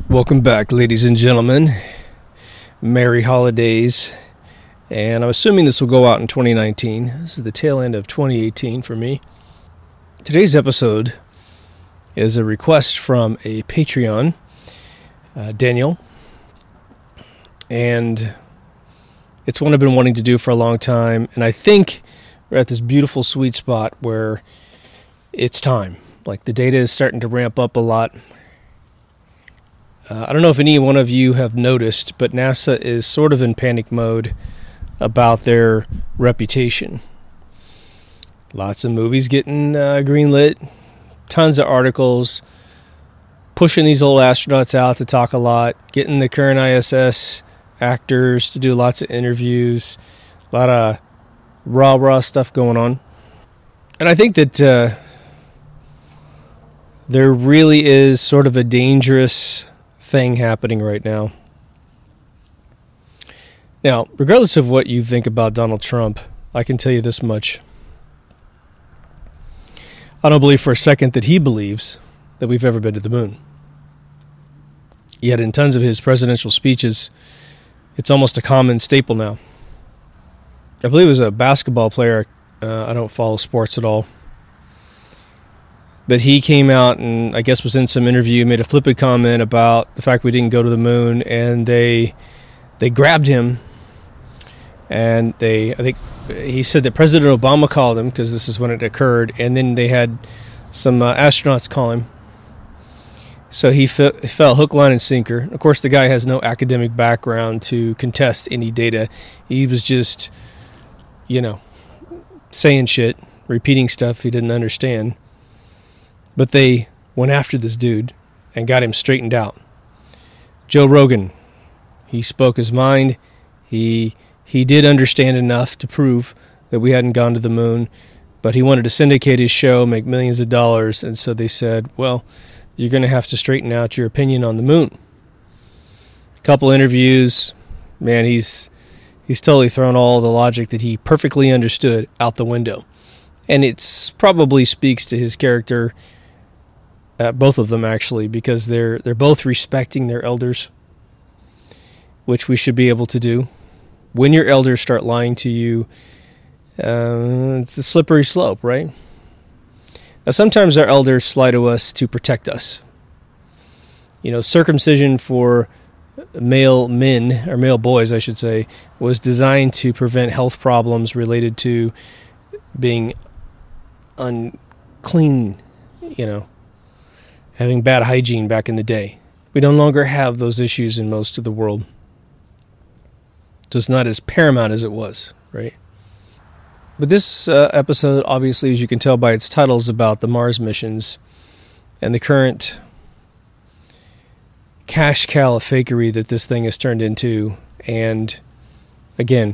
Welcome back, ladies and gentlemen. Merry holidays. And I'm assuming this will go out in 2019. This is the tail end of 2018 for me. Today's episode is a request from a Patreon, Daniel. And it's one I've been wanting to do for a long time. And I think we're at this beautiful sweet spot where it's time. Like the data is starting to ramp up a lot. I don't know if any one of you have noticed, but NASA is sort of in panic mode about their reputation. Lots of movies getting greenlit, tons of articles, pushing these old astronauts out to talk a lot, getting the current ISS actors to do lots of interviews, a lot of rah-rah stuff going on. And I think that there really is sort of a dangerous thing happening right now. Now, regardless of what you think about Donald Trump, I can tell you this much. I don't believe for a second that he believes that we've ever been to the moon. Yet in tons of his presidential speeches, it's almost a common staple now. I believe it was a basketball player. I don't follow sports at all. But he came out and I guess was in some interview, made a flippant comment about the fact we didn't go to the moon, and they grabbed him, and I think he said that President Obama called him because this is when it occurred, and then they had some astronauts call him. So he fell hook, line, and sinker. Of course, the guy has no academic background to contest any data. He was just, saying shit, repeating stuff he didn't understand. But they went after this dude and got him straightened out. Joe Rogan, he spoke his mind. He did understand enough to prove that we hadn't gone to the moon, but he wanted to syndicate his show, make millions of dollars, and so they said, well, you're going to have to straighten out your opinion on the moon. A couple interviews, man, he's totally thrown all the logic that he perfectly understood out the window. And it's probably speaks to his character, both of them actually, because they're both respecting their elders, which we should be able to do. When your elders start lying to you, it's a slippery slope, right? Now, sometimes our elders lie to us to protect us. Circumcision for male men, or male boys, I should say, was designed to prevent health problems related to being unclean, having bad hygiene back in the day. We no longer have those issues in most of the world. Just not as paramount as it was, right? But this episode, obviously, as you can tell by its title, is about the Mars missions and the current cash cow of fakery that this thing has turned into. And again,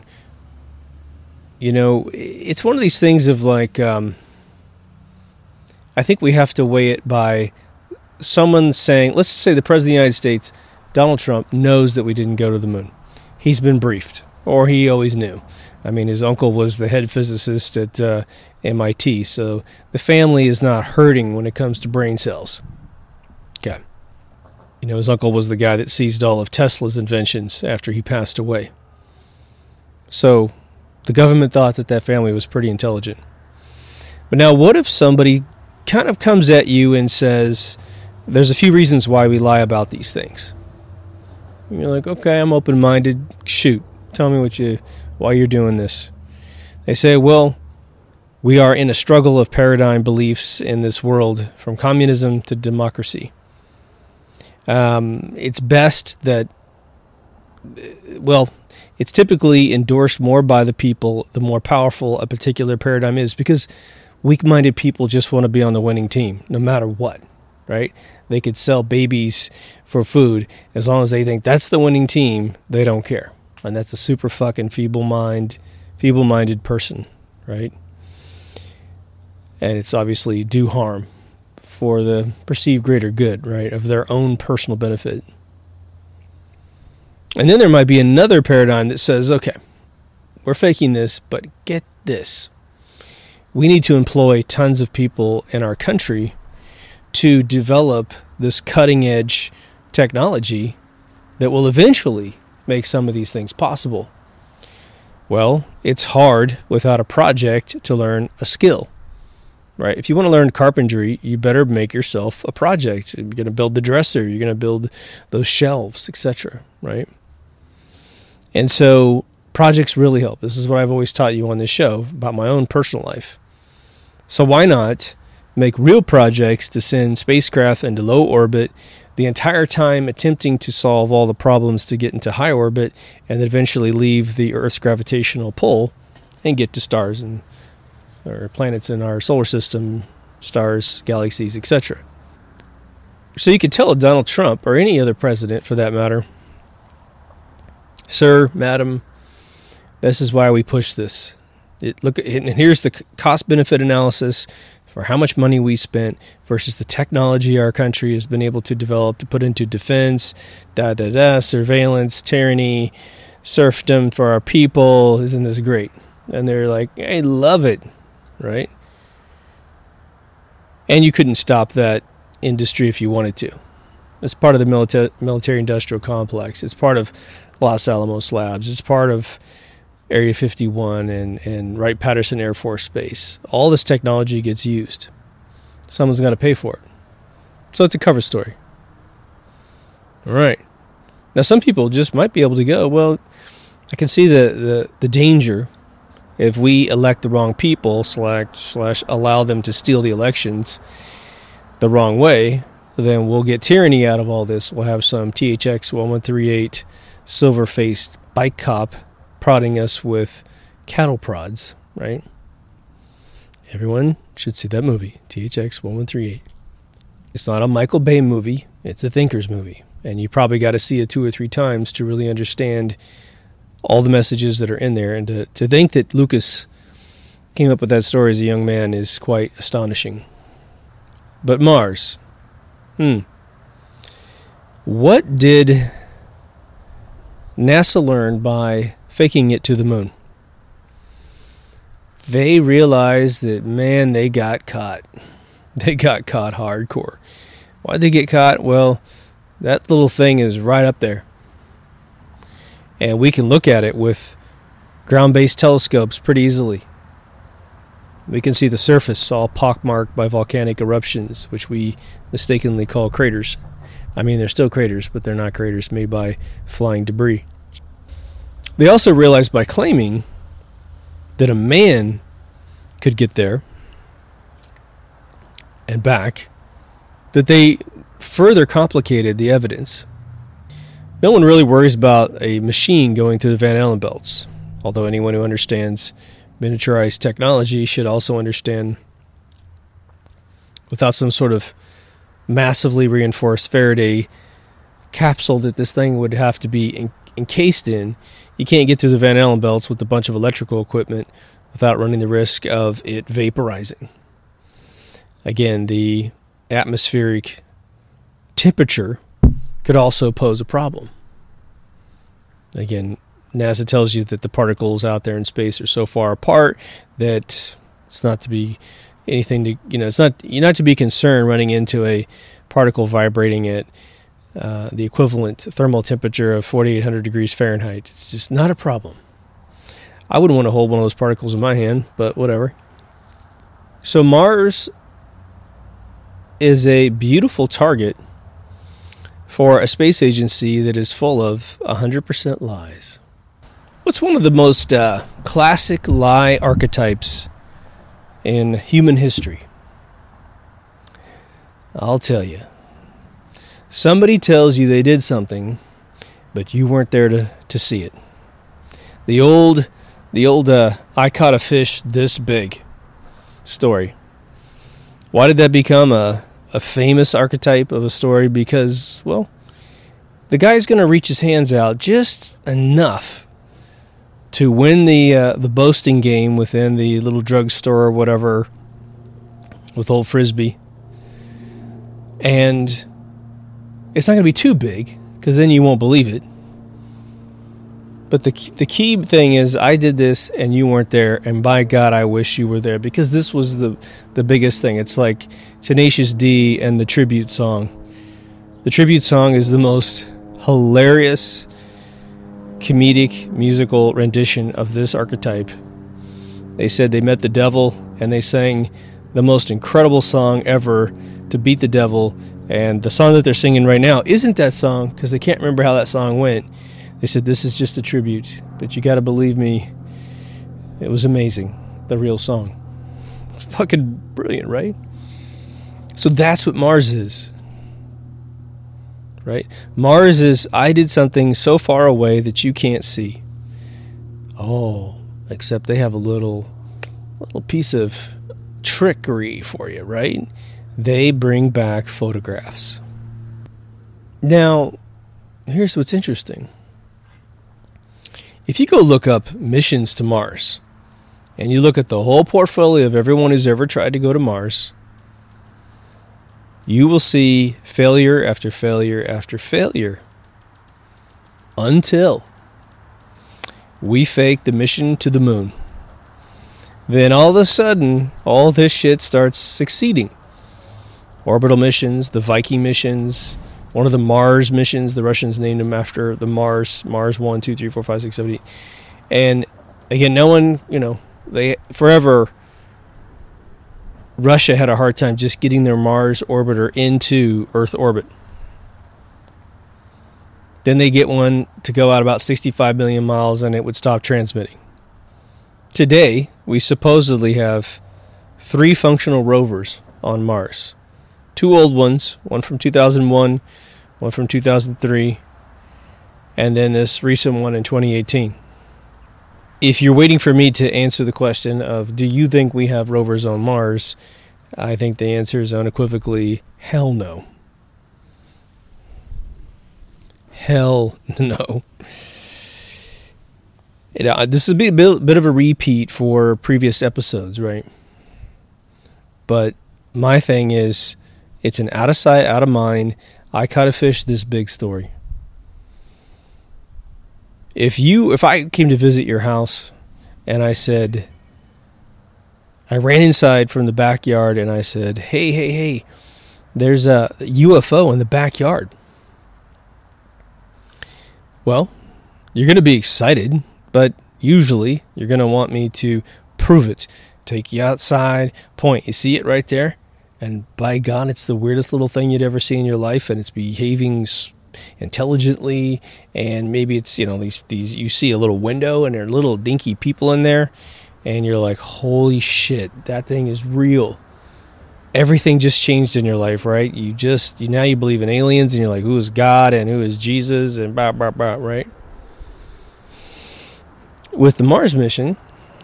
it's one of these things of like, I think we have to weigh it by someone saying, let's say the President of the United States, Donald Trump, knows that we didn't go to the moon. He's been briefed, or he always knew. I mean, his uncle was the head physicist at MIT, so the family is not hurting when it comes to brain cells. Okay. His uncle was the guy that seized all of Tesla's inventions after he passed away. So the government thought that family was pretty intelligent. But now what if somebody kind of comes at you and says, there's a few reasons why we lie about these things. And you're like, okay, I'm open-minded. Shoot, tell me why you're doing this. They say, well, we are in a struggle of paradigm beliefs in this world, from communism to democracy. It's best that, it's typically endorsed more by the people the more powerful a particular paradigm is, because weak-minded people just want to be on the winning team, no matter what, right? They could sell babies for food. As long as they think that's the winning team, they don't care. And that's a super fucking feeble-minded person, right? And it's obviously do harm for the perceived greater good, right, of their own personal benefit. And then there might be another paradigm that says, okay, we're faking this, but get this. We need to employ tons of people in our country to develop this cutting-edge technology that will eventually make some of these things possible. Well, it's hard without a project to learn a skill, right? If you want to learn carpentry, you better make yourself a project. You're going to build the dresser, you're going to build those shelves, etc., right? And so projects really help. This is what I've always taught you on this show about my own personal life. So why not make real projects to send spacecraft into low orbit the entire time attempting to solve all the problems to get into high orbit and then eventually leave the Earth's gravitational pull and get to stars and or planets in our solar system, stars, galaxies, etc. So you could tell Donald Trump, or any other president for that matter, sir, madam, this is why we push this. And here's the cost-benefit analysis for how much money we spent versus the technology our country has been able to develop to put into defense, surveillance, tyranny, serfdom for our people. Isn't this great? And they're like, I love it, right? And you couldn't stop that industry if you wanted to. It's part of the military-industrial complex. It's part of Los Alamos Labs. It's part of Area 51 and Wright-Patterson Air Force Base. All this technology gets used. Someone's got to pay for it. So it's a cover story. All right. Now, some people just might be able to go, well, I can see the danger if we elect the wrong people / allow them to steal the elections the wrong way, then we'll get tyranny out of all this. We'll have some THX 1138 silver-faced bike cop prodding us with cattle prods, right? Everyone should see that movie, THX 1138. It's not a Michael Bay movie, it's a thinker's movie. And you probably got to see it 2 or 3 times to really understand all the messages that are in there. And to think that Lucas came up with that story as a young man is quite astonishing. But Mars. What did NASA learn by faking it to the moon? They realized that, man, they got caught. They got caught hardcore. Why'd they get caught? Well, that little thing is right up there. And we can look at it with ground-based telescopes pretty easily. We can see the surface all pockmarked by volcanic eruptions, which we mistakenly call craters. I mean, they're still craters, but they're not craters made by flying debris. They also realized by claiming that a man could get there and back, that they further complicated the evidence. No one really worries about a machine going through the Van Allen belts, although anyone who understands miniaturized technology should also understand, without some sort of massively reinforced Faraday capsule that this thing would have to be encased in, you can't get through the Van Allen belts with a bunch of electrical equipment without running the risk of it vaporizing. Again, the atmospheric temperature could also pose a problem. Again, NASA tells you that the particles out there in space are so far apart that it's not to be anything to, you're not to be concerned running into a particle vibrating at the equivalent thermal temperature of 4,800 degrees Fahrenheit. It's just not a problem. I wouldn't want to hold one of those particles in my hand, but whatever. So Mars is a beautiful target for a space agency that is full of 100% lies. What's one of the most classic lie archetypes in human history? I'll tell you. Somebody tells you they did something, but you weren't there to see it. The old I caught a fish this big story. Why did that become a famous archetype of a story? Because, well, the guy's going to reach his hands out just enough to win the boasting game within the little drugstore or whatever with old Frisbee. And it's not going to be too big, because then you won't believe it. But the key thing is, I did this and you weren't there, and by God, I wish you were there, because this was the biggest thing. It's like Tenacious D and the tribute song. The tribute song is the most hilarious comedic musical rendition of this archetype. They said they met the devil and they sang the most incredible song ever to beat the devil, and the song that they're singing right now isn't that song because they can't remember how that song went. They said this is just a tribute, but you got to believe me, it was amazing, the real song. It's fucking brilliant, right? So that's what Mars is, right? Mars is, I did something so far away that you can't see. Oh, except they have a little piece of trickery for you, right? They bring back photographs. Now, here's what's interesting. If you go look up missions to Mars, and you look at the whole portfolio of everyone who's ever tried to go to Mars, you will see failure after failure after failure. Until we fake the mission to the moon. Then all of a sudden, all this shit starts succeeding. Orbital missions, the Viking missions, one of the Mars missions, the Russians named them after the Mars 1, 2, 3, 4, 5, 6, 7, 8. And again, no one, they forever, Russia had a hard time just getting their Mars orbiter into Earth orbit. Then they get one to go out about 65 million miles and it would stop transmitting. Today, we supposedly have 3 functional rovers on Mars. 2 old ones, one from 2001, one from 2003, and then this recent one in 2018. If you're waiting for me to answer the question of, do you think we have rovers on Mars? I think the answer is unequivocally, hell no. Hell no. This is a bit of a repeat for previous episodes, right? But my thing is, it's an out of sight, out of mind. I caught a fish this big story. If I came to visit your house and I said, I ran inside from the backyard and I said, hey, there's a UFO in the backyard. Well, you're going to be excited, but usually you're going to want me to prove it. Take you outside, point. You see it right there? And by God, it's the weirdest little thing you'd ever see in your life, and it's behaving intelligently, and maybe it's, these you see a little window, and there are little dinky people in there, and you're like, holy shit, that thing is real. Everything just changed in your life, right? Now you believe in aliens, and you're like, who is God, and who is Jesus, and blah, blah, blah, right? With the Mars mission,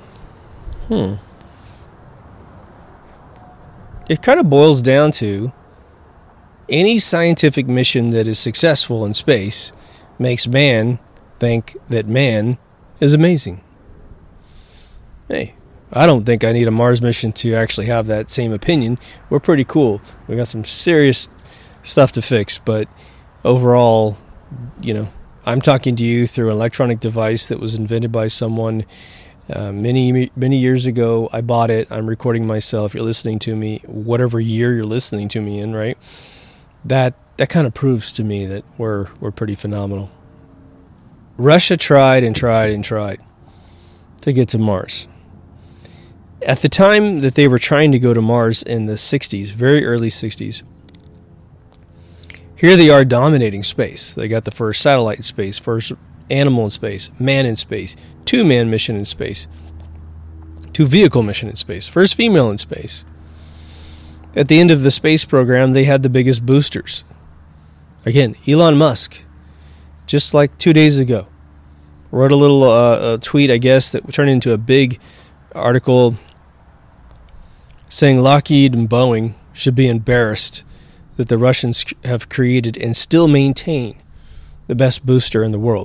it kind of boils down to any scientific mission that is successful in space makes man think that man is amazing. Hey, I don't think I need a Mars mission to actually have that same opinion. We're pretty cool. We got some serious stuff to fix, but overall, I'm talking to you through an electronic device that was invented by someone many years ago. I bought it. I'm recording myself. You're listening to me, whatever year you're listening to me in, right? That kind of proves to me that we're pretty phenomenal. Russia tried and tried and tried to get to Mars. At the time that they were trying to go to Mars in the 60s, very early 60s, here they are dominating space. They got the first satellite in space, first animal in space, man in space, 2-man mission in space, 2-vehicle mission in space, first female in space. At the end of the space program, they had the biggest boosters. Again, Elon Musk, just like 2 days ago, wrote a little tweet, I guess, that turned into a big article saying Lockheed and Boeing should be embarrassed that the Russians have created and still maintain the best booster in the world.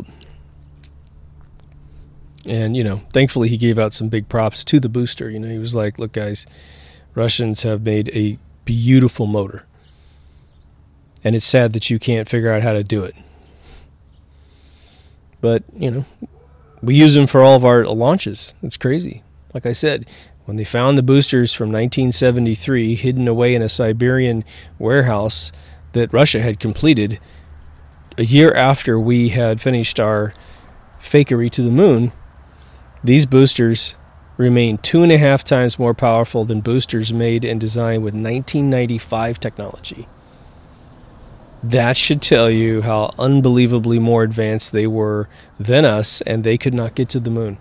And, thankfully he gave out some big props to the booster. He was like, look, guys, Russians have made a beautiful motor. And it's sad that you can't figure out how to do it. But, we use them for all of our launches. It's crazy. Like I said, when they found the boosters from 1973 hidden away in a Siberian warehouse, that Russia had completed a year after we had finished our fakery to the moon, these boosters remain 2.5 times more powerful than boosters made and designed with 1995 technology. That should tell you how unbelievably more advanced they were than us, and they could not get to the moon.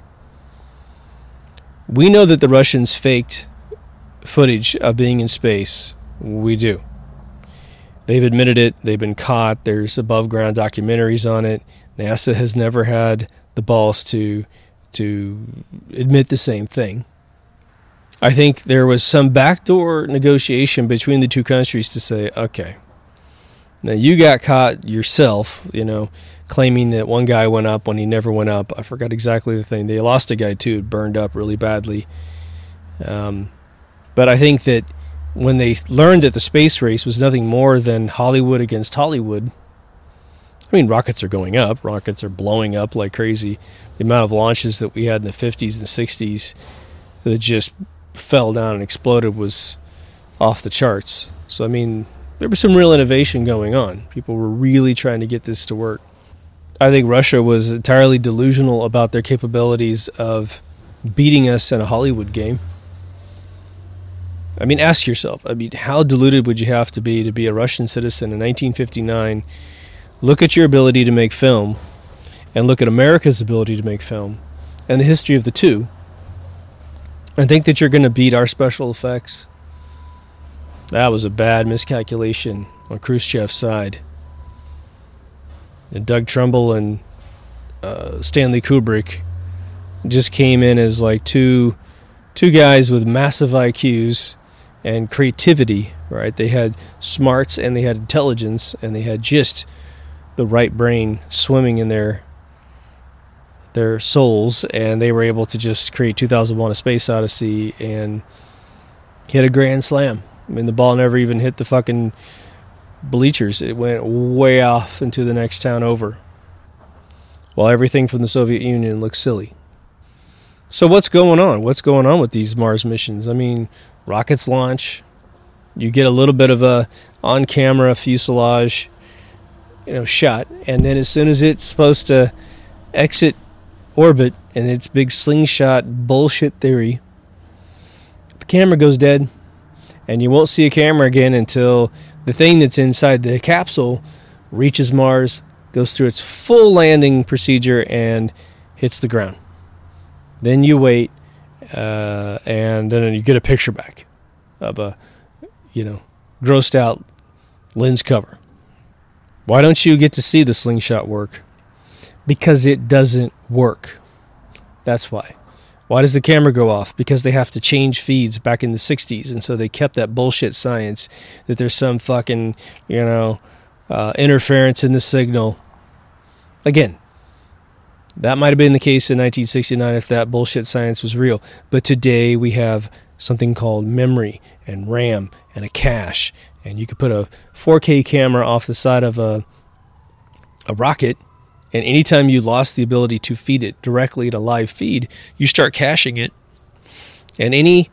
We know that the Russians faked footage of being in space. We do. They've admitted it. They've been caught. There's above-ground documentaries on it. NASA has never had the balls to admit the same thing. I think there was some backdoor negotiation between the two countries to say, okay, now you got caught yourself, claiming that one guy went up when he never went up. I forgot exactly the thing. They lost a guy too, burned up really badly. But I think that when they learned that the space race was nothing more than Hollywood against Hollywood, I mean, rockets are going up. Rockets are blowing up like crazy. The amount of launches that we had in the 50s and 60s that just fell down and exploded was off the charts. So, I mean, there was some real innovation going on. People were really trying to get this to work. I think Russia was entirely delusional about their capabilities of beating us in a Hollywood game. I mean, ask yourself, how deluded would you have to be a Russian citizen in 1959? Look at your ability to make film, and look at America's ability to make film, and the history of the two, and think that you're going to beat our special effects. That was a bad miscalculation on Khrushchev's side. And Doug Trumbull and Stanley Kubrick just came in as like two guys with massive IQs and creativity, right? They had smarts and they had intelligence and they had just the right brain swimming in their souls, and they were able to just create 2001: A Space Odyssey and hit a grand slam. I mean, the ball never even hit the fucking bleachers. It went way off into the next town over, while everything from the Soviet Union looked silly. So what's going on? What's going on with these Mars missions? I mean, rockets launch. You get a little bit of a on-camera fuselage, shot, and then as soon as it's supposed to exit orbit and its big slingshot bullshit theory, the camera goes dead, and you won't see a camera again until the thing that's inside the capsule reaches Mars, goes through its full landing procedure, and hits the ground. Then you wait, and then you get a picture back of a, grossed out lens cover. Why don't you get to see the slingshot work? Because it doesn't work. That's why. Why does the camera go off? Because they have to change feeds back in the 60s, and so they kept that bullshit science that there's some fucking, interference in the signal. Again, that might have been the case in 1969 if that bullshit science was real. But today we have something called memory and RAM and a cache. And you could put a 4K camera off the side of a rocket, and anytime you lost the ability to feed it directly to live feed, you start caching it. And any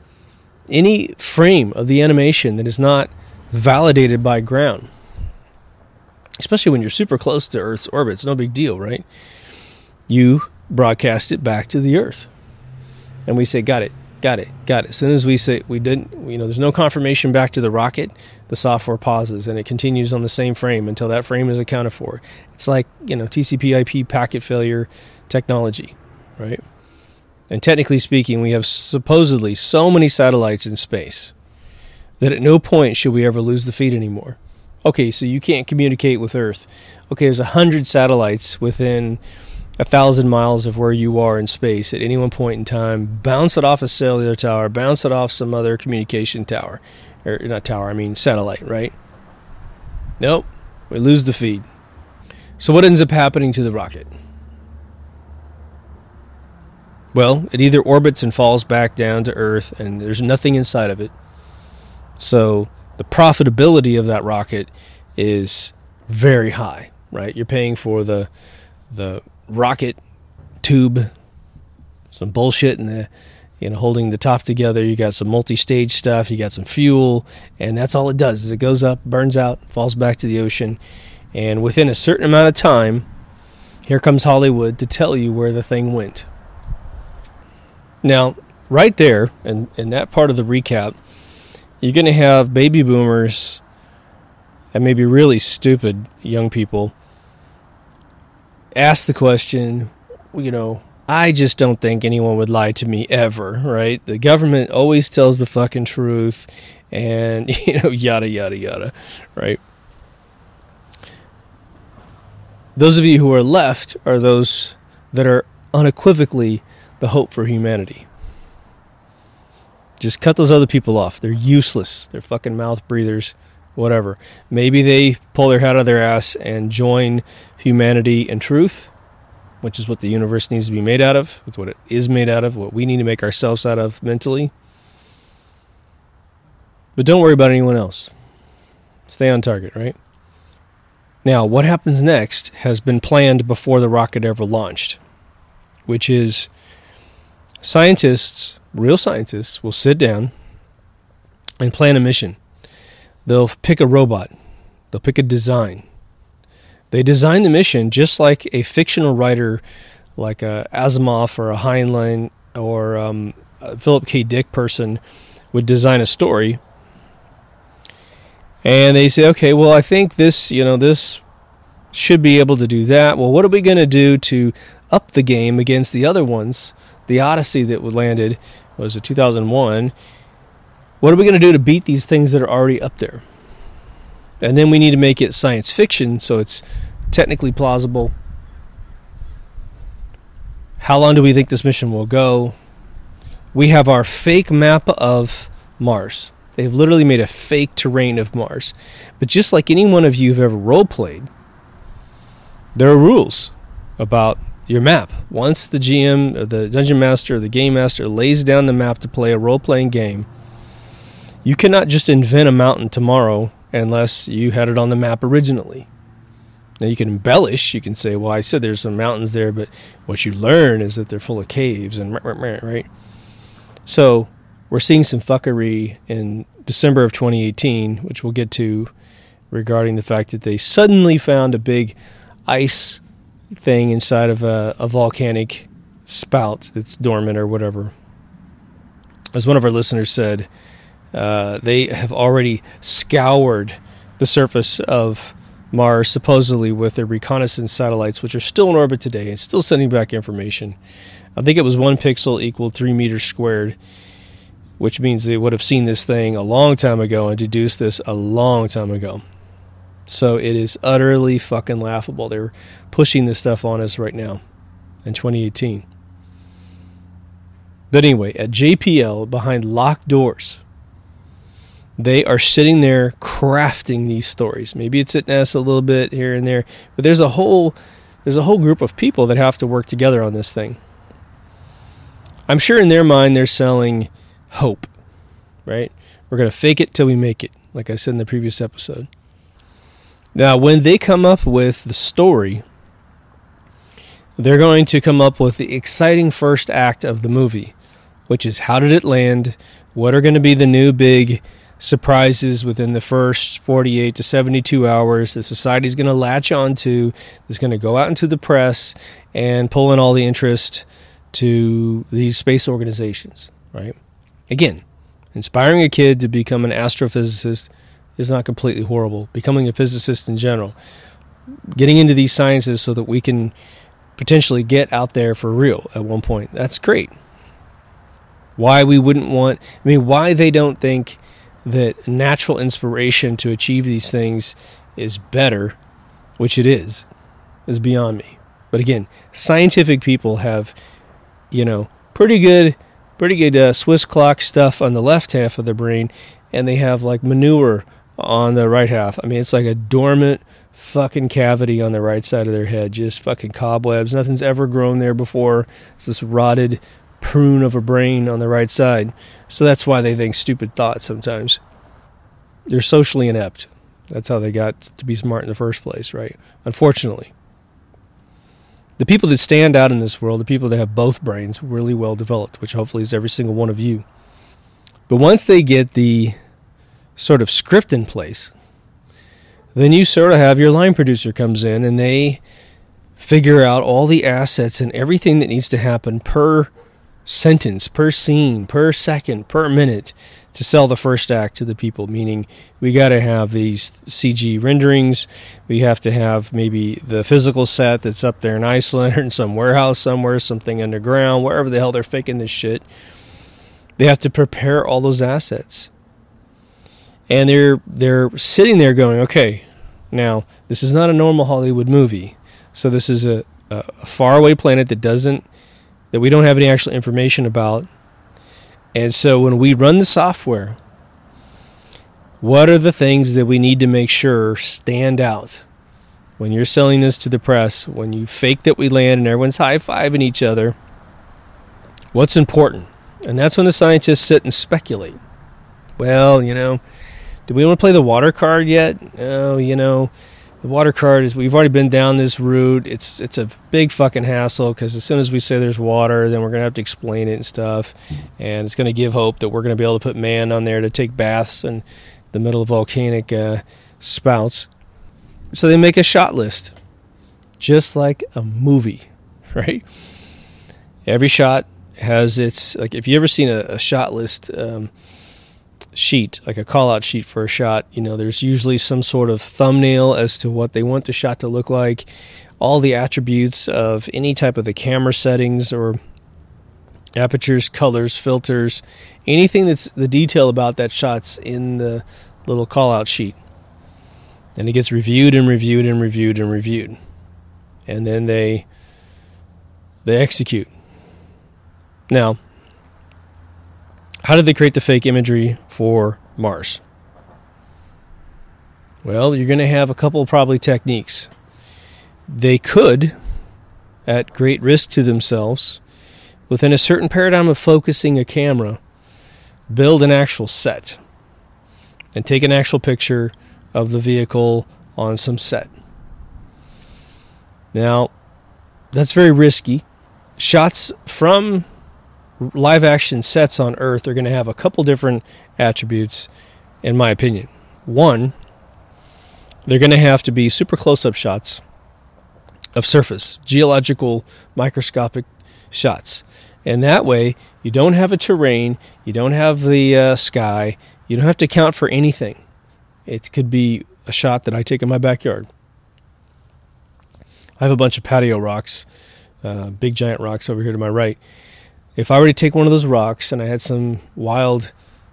frame of the animation that is not validated by ground, especially when you're super close to Earth's orbit, it's no big deal, right? You broadcast it back to the Earth. And we say, got it. As soon as we say we didn't, there's no confirmation back to the rocket, the software pauses and it continues on the same frame until that frame is accounted for. It's like, TCP/IP packet failure technology, right? And technically speaking, we have supposedly so many satellites in space that at no point should we ever lose the feed anymore. Okay, so you can't communicate with Earth. Okay, there's 100 satellites within 1,000 miles of where you are in space at any one point in time. Bounce it off a cellular tower, bounce it off some other communication tower. Or not tower, I mean satellite, right? Nope, we lose the feed. So what ends up happening to the rocket? Well, it either orbits and falls back down to Earth and there's nothing inside of it. So the profitability of that rocket is very high, right? You're paying for the rocket tube, some bullshit in holding the top together. You got some multi-stage stuff, you got some fuel, and that's all it does is it goes up, burns out, falls back to the ocean, and within a certain amount of time, here comes Hollywood to tell you where the thing went. Now, right there, in that part of the recap, you're going to have baby boomers and maybe really stupid young people ask the question, I just don't think anyone would lie to me ever, right? The government always tells the fucking truth and, yada, yada, yada, right? Those of you who are left are those that are unequivocally the hope for humanity. Just cut those other people off. They're useless. They're fucking mouth breathers, whatever. Maybe they pull their head out of their ass and join humanity and truth, which is what the universe needs to be made out of. It's what it is made out of, what we need to make ourselves out of mentally. But don't worry about anyone else. Stay on target, right? Now, what happens next has been planned before the rocket ever launched, which is scientists, real scientists, will sit down and plan a mission. They'll pick a robot. They'll pick a design. They design the mission just like a fictional writer like a Asimov or a Heinlein or a Philip K. Dick person would design a story. And they say, okay, well, I think this should be able to do that. Well, what are we going to do to up the game against the other ones? The Odyssey that landed was 2001. What are we going to do to beat these things that are already up there? And then we need to make it science fiction so it's technically plausible. How long do we think this mission will go? We have our fake map of Mars. They've literally made a fake terrain of Mars. But just like any one of you have ever role-played, there are rules about your map. Once the GM, or the Dungeon Master, or the Game Master lays down the map to play a role-playing game, you cannot just invent a mountain tomorrow unless you had it on the map originally. Now you can embellish. You can say, well, I said there's some mountains there, but what you learn is that they're full of caves and right? So we're seeing some fuckery in December of 2018, which we'll get to, regarding the fact that they suddenly found a big ice thing inside of a volcanic spout that's dormant or whatever. As one of our listeners said, they have already scoured the surface of Mars, supposedly with their reconnaissance satellites, which are still in orbit today and still sending back information. I think it was 1 pixel equaled 3 meters squared, which means they would have seen this thing a long time ago and deduced this a long time ago. So it is utterly fucking laughable. They're pushing this stuff on us right now in 2018. But anyway, at JPL, behind locked doors, they are sitting there crafting these stories. Maybe it's at NASA a little bit here and there, but there's a whole group of people that have to work together on this thing. I'm sure in their mind they're selling hope, right? We're going to fake it till we make it, like I said in the previous episode. Now, when they come up with the story, they're going to come up with the exciting first act of the movie, which is how did it land? What are going to be the new big surprises within the first 48 to 72 hours that society's going to latch onto, that's going to go out into the press and pull in all the interest to these space organizations, right? Again, inspiring a kid to become an astrophysicist is not completely horrible. Becoming a physicist in general. Getting into these sciences so that we can potentially get out there for real at one point. That's great. Why they don't think that natural inspiration to achieve these things is better, which it is beyond me. But again, scientific people have, pretty good Swiss clock stuff on the left half of the brain, and they have like manure on the right half. I mean, it's like a dormant fucking cavity on the right side of their head, just fucking cobwebs. Nothing's ever grown there before. It's this rotted prune of a brain on the right side. So that's why they think stupid thoughts sometimes. They're socially inept. That's how they got to be smart in the first place, right? Unfortunately. The people that stand out in this world, the people that have both brains really well developed, which hopefully is every single one of you. But once they get the sort of script in place, then you sort of have your line producer comes in and they figure out all the assets and everything that needs to happen per sentence, per scene, per second, per minute to sell the first act to the people, meaning we got to have these CG renderings, we have to have maybe the physical set that's up there in Iceland or in some warehouse somewhere, something underground, wherever the hell they're faking this shit. They have to prepare all those assets. And they're sitting there going, okay, now this is not a normal Hollywood movie. So this is a faraway planet that we don't have any actual information about. And so when we run the software, what are the things that we need to make sure stand out? When you're selling this to the press, when you fake that we land and everyone's high-fiving each other, what's important? And that's when the scientists sit and speculate. Well, do we want to play the water card yet? Oh, the water card is, we've already been down this route. It's a big fucking hassle because as soon as we say there's water, then we're going to have to explain it and stuff. And it's going to give hope that we're going to be able to put man on there to take baths in the middle of volcanic spouts. So they make a shot list, just like a movie, right? Every shot has its, like if you ever seen a shot list sheet, like a call-out sheet for a shot, there's usually some sort of thumbnail as to what they want the shot to look like, all the attributes of any type of the camera settings or apertures, colors, filters, anything that's the detail about that shot's in the little call-out sheet. And it gets reviewed and reviewed and reviewed and reviewed. And then they execute. Now, how did they create the fake imagery for Mars? Well, you're going to have a couple probably techniques. They could, at great risk to themselves, within a certain paradigm of focusing a camera, build an actual set and take an actual picture of the vehicle on some set. Now, that's very risky. Shots from live action sets on Earth are going to have a couple different attributes, in my opinion. One, they're going to have to be super close-up shots of surface, geological microscopic shots. And that way, you don't have a terrain, you don't have the sky, you don't have to account for anything. It could be a shot that I take in my backyard. I have a bunch of patio rocks, big giant rocks over here to my right. If I were to take one of those rocks and I had some wild,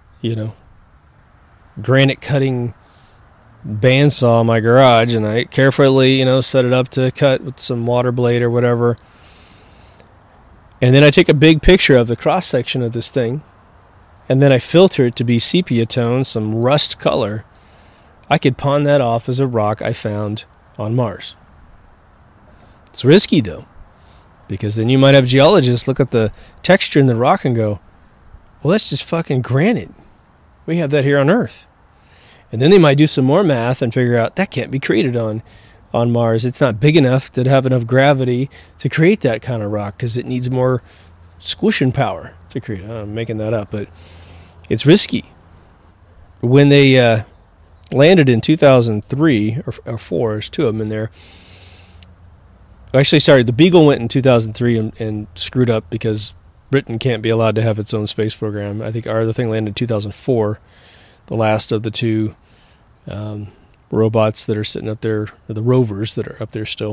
granite cutting bandsaw in my garage and I carefully, set it up to cut with some water blade or whatever, and then I take a big picture of the cross section of this thing, and then I filter it to be sepia tone, some rust color, I could pawn that off as a rock I found on Mars. It's risky though, because then you might have geologists look at the texture in the rock and go, well, that's just fucking granite. We have that here on Earth. And then they might do some more math and figure out that can't be created on Mars. It's not big enough to have enough gravity to create that kind of rock because it needs more squishing power to create it. I'm making that up, but it's risky. When they landed in 2003 or 4, there's two of them in there. Actually, sorry, the Beagle went in 2003 and screwed up because Britain can't be allowed to have its own space program. I think our other thing landed in 2004, the last of the two robots that are sitting up there, or the rovers that are up there still.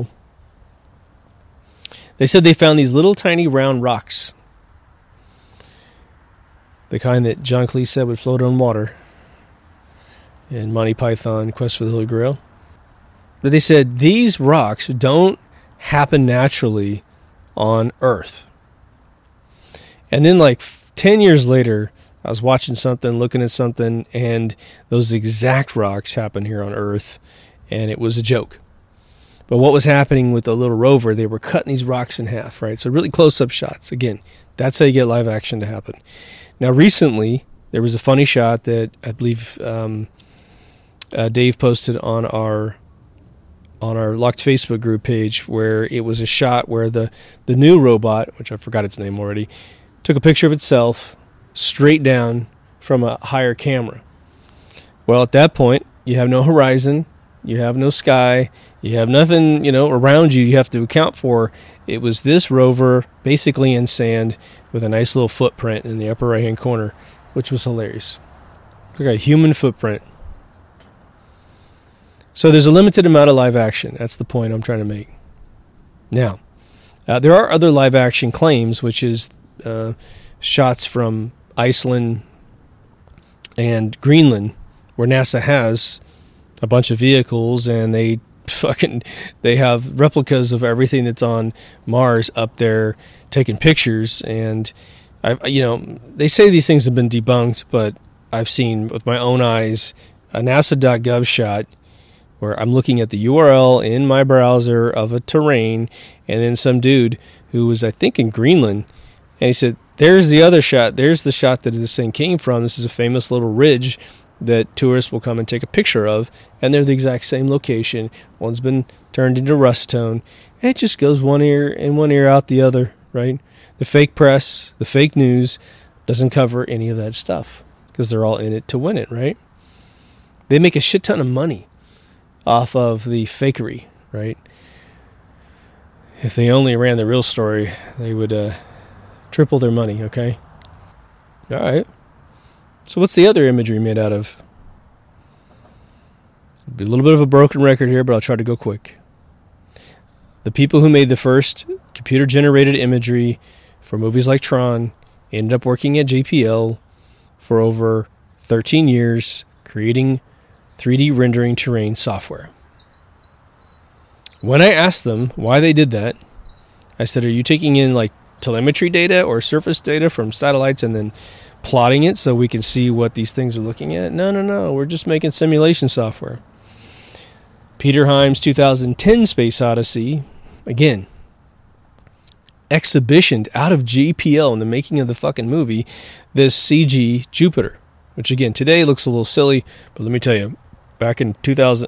They said they found these little tiny round rocks, the kind that John Cleese said would float on water in Monty Python, Quest for the Holy Grail. But they said these rocks don't happen naturally on Earth. And then 10 years later, I was watching something, looking at something, and those exact rocks happen here on Earth, and it was a joke. But what was happening with the little rover, they were cutting these rocks in half, right? So really close-up shots. Again, that's how you get live action to happen. Now, recently, there was a funny shot that I believe Dave posted on our on our locked Facebook group page where it was a shot where the new robot, which I forgot its name already, took a picture of itself straight down from a higher camera. Well, at that point, you have no horizon, you have no sky, you have nothing, around you have to account for. It was this rover basically in sand with a nice little footprint in the upper right-hand corner, which was hilarious. Like a human footprint. So there's a limited amount of live action. That's the point I'm trying to make. Now, there are other live action claims, which is shots from Iceland and Greenland, where NASA has a bunch of vehicles, and they have replicas of everything that's on Mars up there taking pictures. And they say these things have been debunked, but I've seen with my own eyes a NASA.gov shot where I'm looking at the URL in my browser of a terrain, and then some dude who was, I think, in Greenland, and he said, there's the other shot. There's the shot that this thing came from. This is a famous little ridge that tourists will come and take a picture of, and they're the exact same location. One's been turned into rust tone, and it just goes one ear in, one ear out the other, right? The fake press, the fake news doesn't cover any of that stuff because they're all in it to win it, right? They make a shit ton of money off of the fakery, right? If they only ran the real story, they would triple their money, okay? All right. So what's the other imagery made out of? It'll be a little bit of a broken record here, but I'll try to go quick. The people who made the first computer-generated imagery for movies like Tron ended up working at JPL for over 13 years, creating 3D rendering terrain software. When I asked them why they did that, I said, are you taking in like telemetry data or surface data from satellites and then plotting it so we can see what these things are looking at? No. We're just making simulation software. Peter Hyams' 2010 Space Odyssey, again, exhibitioned out of JPL in the making of the fucking movie, this CG Jupiter, which again, today looks a little silly, but let me tell you, back in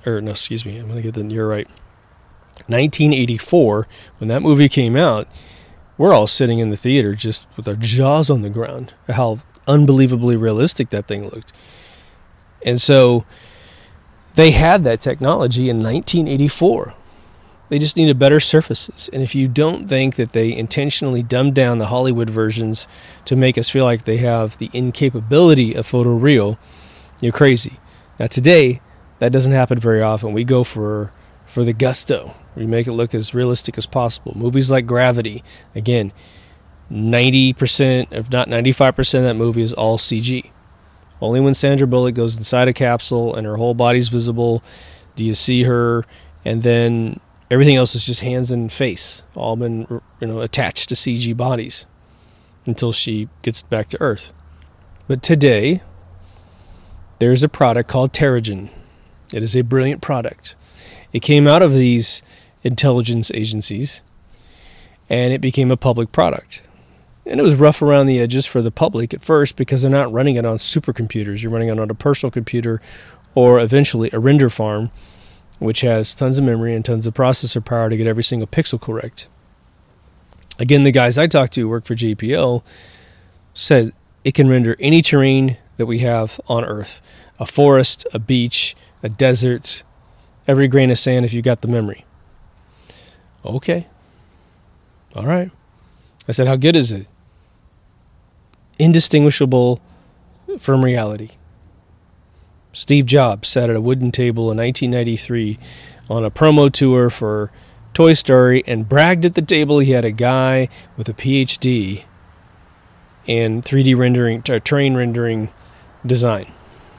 1984, when that movie came out, we're all sitting in the theater just with our jaws on the ground, how unbelievably realistic that thing looked. And so they had that technology in 1984. They just needed better surfaces. And if you don't think that they intentionally dumbed down the Hollywood versions to make us feel like they have the incapability of photoreal, you're crazy. Now today, that doesn't happen very often. We go for the gusto. We make it look as realistic as possible. Movies like Gravity, again, 90%, if not 95% of that movie is all CG. Only when Sandra Bullock goes inside a capsule and her whole body's visible do you see her, and then everything else is just hands and face, all been attached to CG bodies until she gets back to Earth. But today, there's a product called Terrigen. It is a brilliant product. It came out of these intelligence agencies, and it became a public product. And it was rough around the edges for the public at first because they're not running it on supercomputers. You're running it on a personal computer or eventually a render farm, which has tons of memory and tons of processor power to get every single pixel correct. Again, the guys I talked to who work for JPL said it can render any terrain that we have on Earth. A forest, a beach, a desert, every grain of sand if you got the memory. Okay. All right. I said, how good is it? Indistinguishable from reality. Steve Jobs sat at a wooden table in 1993 on a promo tour for Toy Story and bragged at the table he had a guy with a PhD in 3D rendering, terrain rendering design.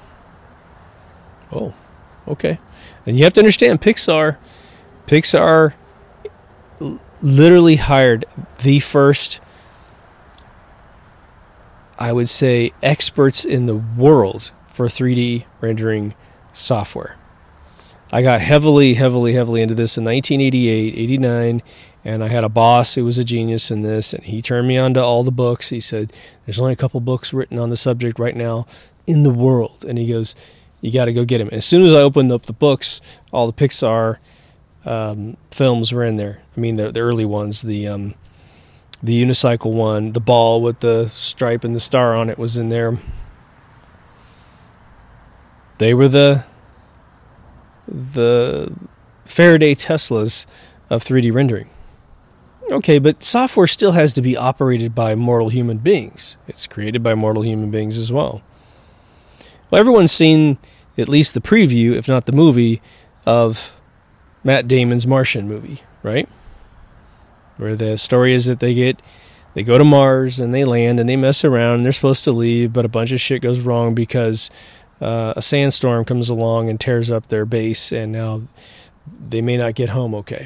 Oh, okay. And you have to understand, Pixar literally hired the first, I would say, experts in the world for 3D rendering software. I got heavily into this in 1988, 89, and I had a boss who was a genius in this, and he turned me on to all the books. He said, there's only a couple books written on the subject right now in the world. And he goes, you got to go get them. As soon as I opened up the books, all the Pixar films were in there. I mean, the early ones, the unicycle one, the ball with the stripe and the star on it was in there. They were the Faraday Teslas of 3D rendering. Okay, but software still has to be operated by mortal human beings. It's created by mortal human beings as well. Well, everyone's seen at least the preview, if not the movie, of Matt Damon's Martian movie, right? Where the story is that they go to Mars and they land and they mess around and they're supposed to leave, but a bunch of shit goes wrong because a sandstorm comes along and tears up their base, and now they may not get home okay.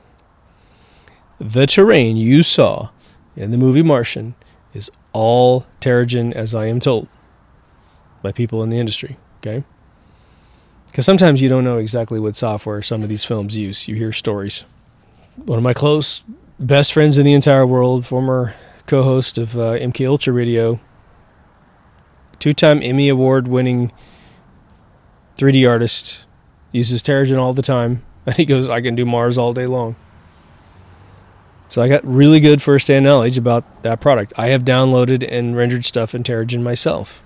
The terrain you saw in the movie Martian is all Terrigen, as I am told by people in the industry, okay? Because sometimes you don't know exactly what software some of these films use. You hear stories. One of my close best friends in the entire world, former co-host of MK Ultra Radio, 2-time Emmy Award-winning 3D artist, uses Terrigen all the time, and he goes, I can do Mars all day long. So I got really good first-hand knowledge about that product. I have downloaded and rendered stuff in Terrigen myself.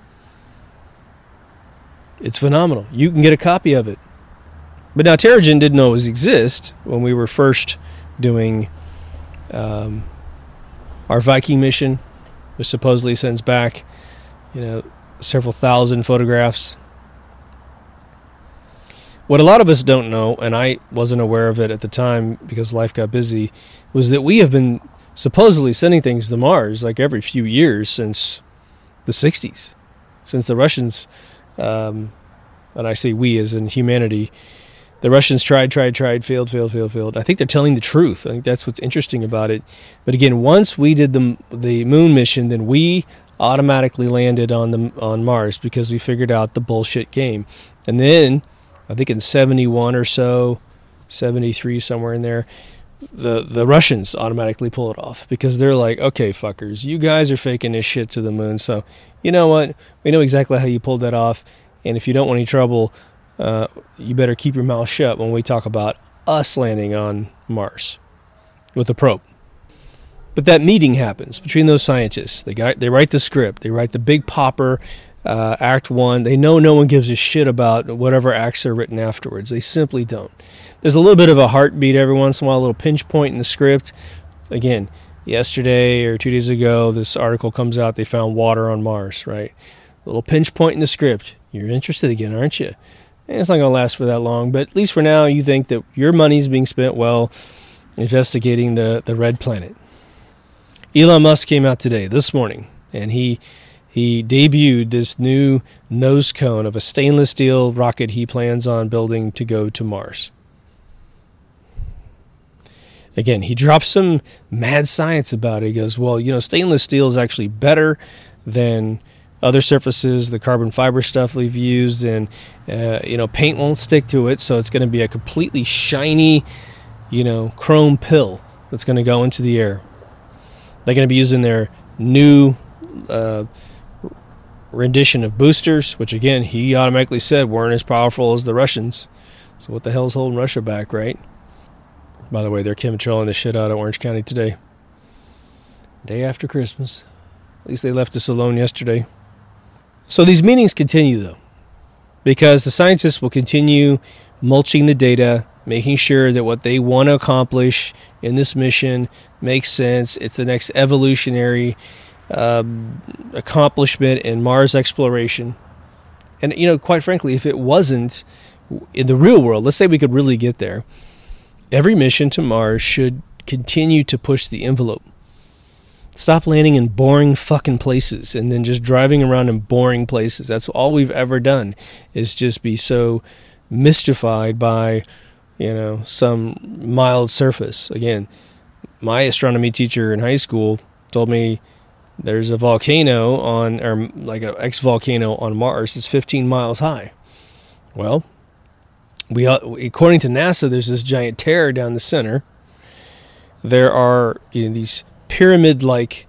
It's phenomenal. You can get a copy of it. But now Terrigen didn't always exist when we were first doing our Viking mission, which supposedly sends back, several thousand photographs. What a lot of us don't know, and I wasn't aware of it at the time because life got busy, was that we have been supposedly sending things to Mars like every few years since the 60s. Since the Russians, and I say we as in humanity, the Russians tried, failed. I think they're telling the truth. I think that's what's interesting about it. But again, once we did the moon mission, then we automatically landed on Mars because we figured out the bullshit game. And then, I think in 71 or so, 73, somewhere in there, the Russians automatically pull it off because they're like, okay, fuckers, you guys are faking this shit to the moon. So, you know what? We know exactly how you pulled that off. And if you don't want any trouble, you better keep your mouth shut when we talk about us landing on Mars with a probe. But that meeting happens between those scientists. They write the script. They write the big popper, Act 1. They know no one gives a shit about whatever acts are written afterwards. They simply don't. There's a little bit of a heartbeat every once in a while, a little pinch point in the script. Again, yesterday or 2 days ago, this article comes out, they found water on Mars, right? A little pinch point in the script. You're interested again, aren't you? And it's not going to last for that long, but at least for now, you think that your money's being spent well investigating the red planet. Elon Musk came out this morning, and he debuted this new nose cone of a stainless steel rocket he plans on building to go to Mars. Again, he drops some mad science about it. He goes, well, stainless steel is actually better than other surfaces, the carbon fiber stuff we've used, and paint won't stick to it, so it's going to be a completely shiny, chrome pill that's going to go into the air. They're going to be using their new rendition of boosters, which again, he automatically said weren't as powerful as the Russians. So what the hell's holding Russia back, right? By the way, they're chemtrailing the shit out of Orange County today. Day after Christmas. At least they left us alone yesterday. So these meetings continue, though, because the scientists will continue mulching the data, making sure that what they want to accomplish in this mission makes sense. It's the next evolutionary accomplishment in Mars exploration. And, quite frankly, if it wasn't in the real world, let's say we could really get there, every mission to Mars should continue to push the envelope. Stop landing in boring fucking places and then just driving around in boring places. That's all we've ever done, is just be so mystified by, some mild surface. Again, my astronomy teacher in high school told me there's a volcano or like an ex-volcano on Mars that's 15 miles high. Well, according to NASA, there's this giant tear down the center. There are these pyramid-like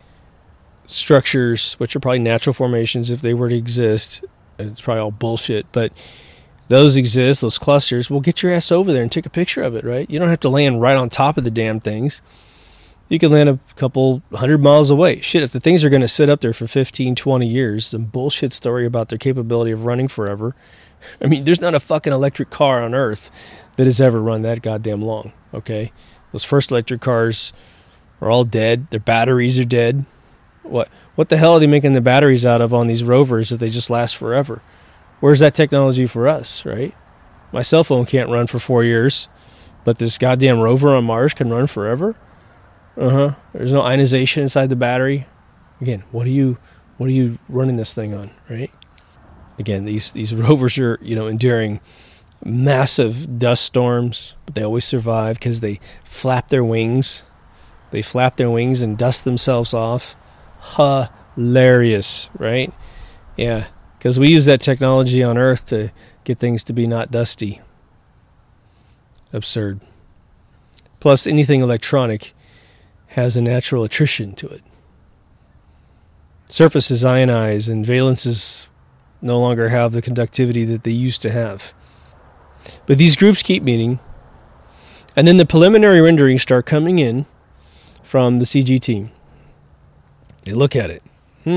structures, which are probably natural formations if they were to exist. It's probably all bullshit, but Those exist, those clusters. Well, get your ass over there and take a picture of it, right? You don't have to land right on top of the damn things. You can land a couple 100 miles away. Shit, if the things are going to sit up there for 15, 20 years, some bullshit story about their capability of running forever. I mean, there's not a fucking electric car on Earth that has ever run that goddamn long, okay? Those first electric cars are all dead. Their batteries are dead. What the hell are they making the batteries out of on these rovers if they just last forever? Where's that technology for us, right? My cell phone can't run for 4 years, but this goddamn rover on Mars can run forever? There's no ionization inside the battery. Again, what are you running this thing on, right? Again, these rovers are, enduring massive dust storms, but they always survive because they flap their wings. They flap their wings and dust themselves off. Hilarious, right? Yeah, because we use that technology on Earth to get things to be not dusty. Absurd. Plus, anything electronic has a natural attrition to it. Surfaces ionize and valences no longer have the conductivity that they used to have. But these groups keep meeting, and then the preliminary renderings start coming in from the CG team. They look at it.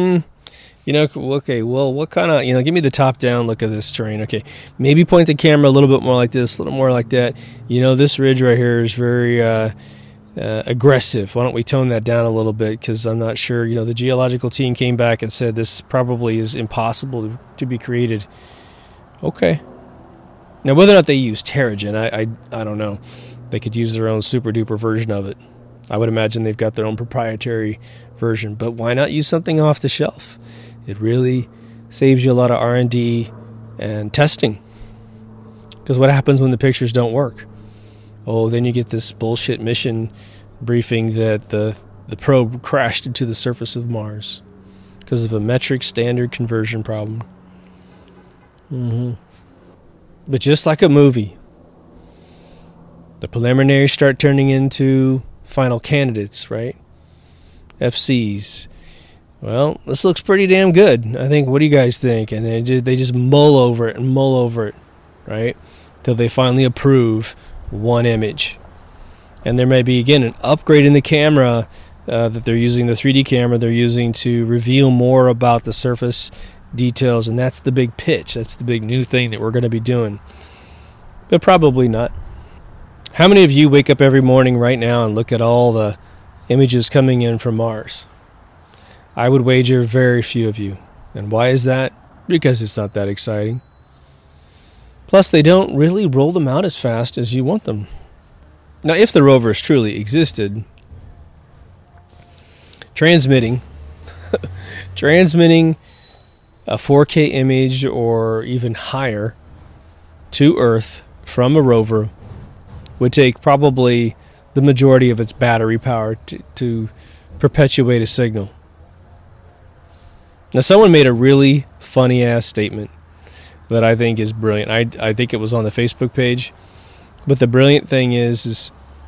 Okay, well, what kind of, give me the top-down look of this terrain. Okay, maybe point the camera a little bit more like this, a little more like that. This ridge right here is very aggressive. Why don't we tone that down a little bit? Because I'm not sure. The geological team came back and said this probably is impossible to be created. Okay. Now, whether or not they use Terrigen, I don't know. They could use their own super-duper version of it. I would imagine they've got their own proprietary version. But why not use something off the shelf? It really saves you a lot of R&D and testing. Because what happens when the pictures don't work? Oh, then you get this bullshit mission briefing that the probe crashed into the surface of Mars because of a metric standard conversion problem. But just like a movie, the preliminaries start turning into final candidates, right? FCs. Well, this looks pretty damn good. I think, what do you guys think? And they just mull over it, right? Till they finally approve one image. And there may be, again, an upgrade in the camera that they're using, the 3D camera they're using to reveal more about the surface details. And that's the big pitch. That's the big new thing that we're going to be doing. But probably not. How many of you wake up every morning right now and look at all the images coming in from Mars? I would wager very few of you. And why is that? Because it's not that exciting. Plus, they don't really roll them out as fast as you want them. Now, if the rovers truly existed, transmitting a 4K image or even higher to Earth from a rover would take probably the majority of its battery power to perpetuate a signal. Now, someone made a really funny-ass statement that I think is brilliant. I think it was on the Facebook page. But the brilliant thing is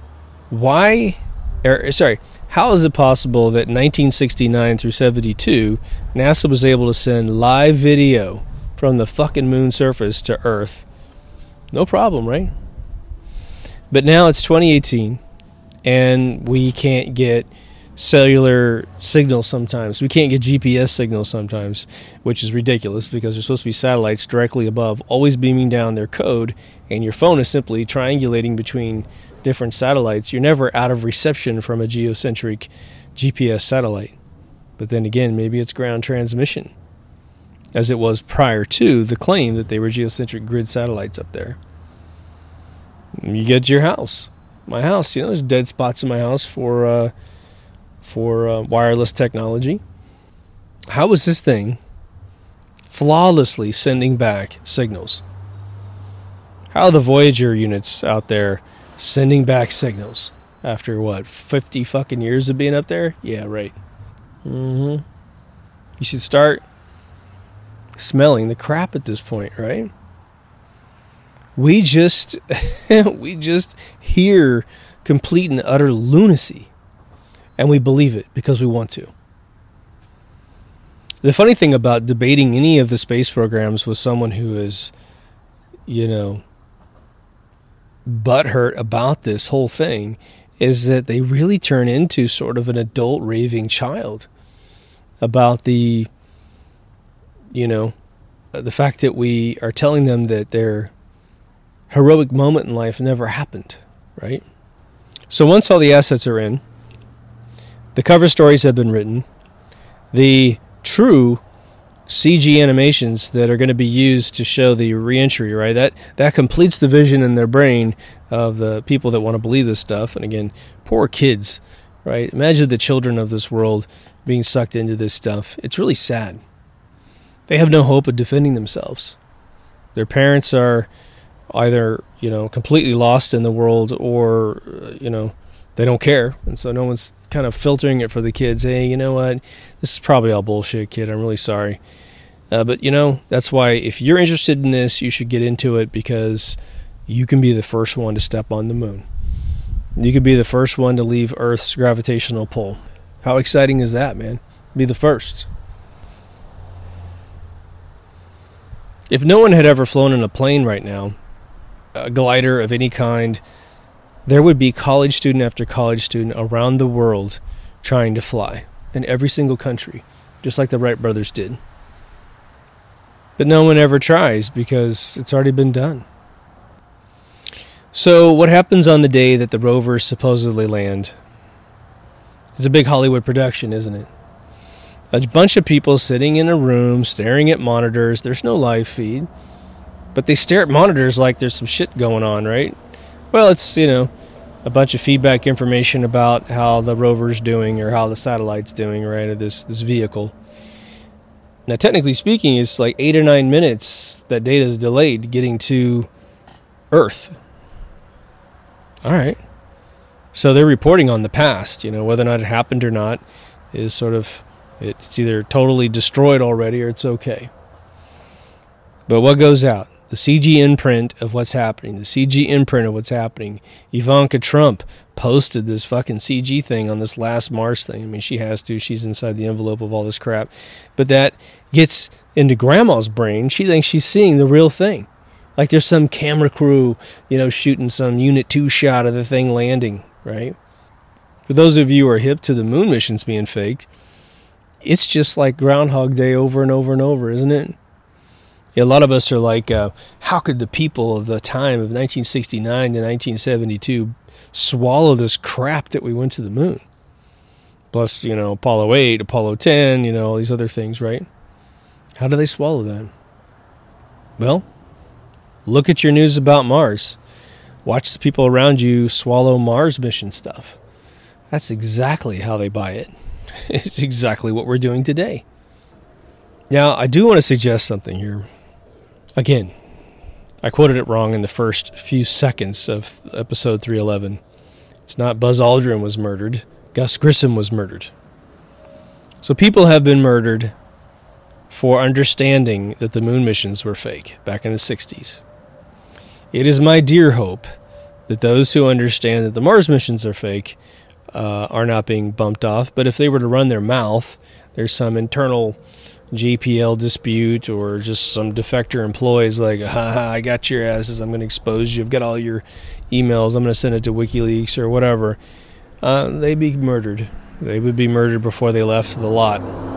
how is it possible that 1969 through 72, NASA was able to send live video from the fucking moon surface to Earth? No problem, right? But now it's 2018, and we can't get cellular signals sometimes. We can't get GPS signals sometimes, which is ridiculous because there's supposed to be satellites directly above, always beaming down their code, and your phone is simply triangulating between different satellites. You're never out of reception from a geocentric GPS satellite. But then again, maybe it's ground transmission, as it was prior to the claim that they were geocentric grid satellites up there. You get your house. My house, there's dead spots in my house for wireless technology. How is this thing flawlessly sending back signals? How are the Voyager units out there sending back signals after 50 fucking years of being up there? Yeah, right. You should start smelling the crap at this point, right? We just hear complete and utter lunacy, and we believe it because we want to. The funny thing about debating any of the space programs with someone who is butthurt about this whole thing is that they really turn into sort of an adult raving child about the fact that we are telling them that their heroic moment in life never happened, right? So once all the assets are in, the cover stories have been written, the true CG animations that are going to be used to show the reentry, right? That completes the vision in their brain of the people that want to believe this stuff. And again, poor kids, right? Imagine the children of this world being sucked into this stuff. It's really sad. They have no hope of defending themselves. Their parents are either, completely lost in the world or, they don't care. And so no one's kind of filtering it for the kids. Hey, you know what? This is probably all bullshit, kid. I'm really sorry. But, that's why if you're interested in this, you should get into it because you can be the first one to step on the moon. You could be the first one to leave Earth's gravitational pull. How exciting is that, man? Be the first. If no one had ever flown in a plane right now, a glider of any kind, there would be college student after college student around the world trying to fly in every single country, just like the Wright brothers did. But no one ever tries because it's already been done. So what happens on the day that the rovers supposedly land? It's a big Hollywood production, isn't it? A bunch of people sitting in a room staring at monitors. There's no live feed, but they stare at monitors like there's some shit going on, right? Well, it's, a bunch of feedback information about how the rover's doing or how the satellite's doing, right, of this vehicle. Now, technically speaking, it's like 8 or 9 minutes that data is delayed getting to Earth. All right. So they're reporting on the past, whether or not it happened or not is sort of, it's either totally destroyed already or it's okay. But what goes out? The CG imprint of what's happening. The CG imprint of what's happening. Ivanka Trump posted this fucking CG thing on this last Mars thing. I mean, she has to. She's inside the envelope of all this crap. But that gets into Grandma's brain. She thinks she's seeing the real thing. Like there's some camera crew, shooting some Unit 2 shot of the thing landing, right? For those of you who are hip to the moon missions being faked, it's just like Groundhog Day over and over and over, isn't it? A lot of us are like, how could the people of the time of 1969 to 1972 swallow this crap that we went to the moon? Plus, Apollo 8, Apollo 10, all these other things, right? How do they swallow that? Well, look at your news about Mars. Watch the people around you swallow Mars mission stuff. That's exactly how they buy it. It's exactly what we're doing today. Now, I do want to suggest something here. Again, I quoted it wrong in the first few seconds of episode 311. It's not Buzz Aldrin was murdered. Gus Grissom was murdered. So people have been murdered for understanding that the moon missions were fake back in the 60s. It is my dear hope that those who understand that the Mars missions are fake are not being bumped off. But if they were to run their mouth, there's some internal JPL dispute or just some defector employees like, I got your asses, I'm going to expose you, I've got all your emails, I'm going to send it to WikiLeaks or whatever. They'd be murdered. They would be murdered before they left the lot.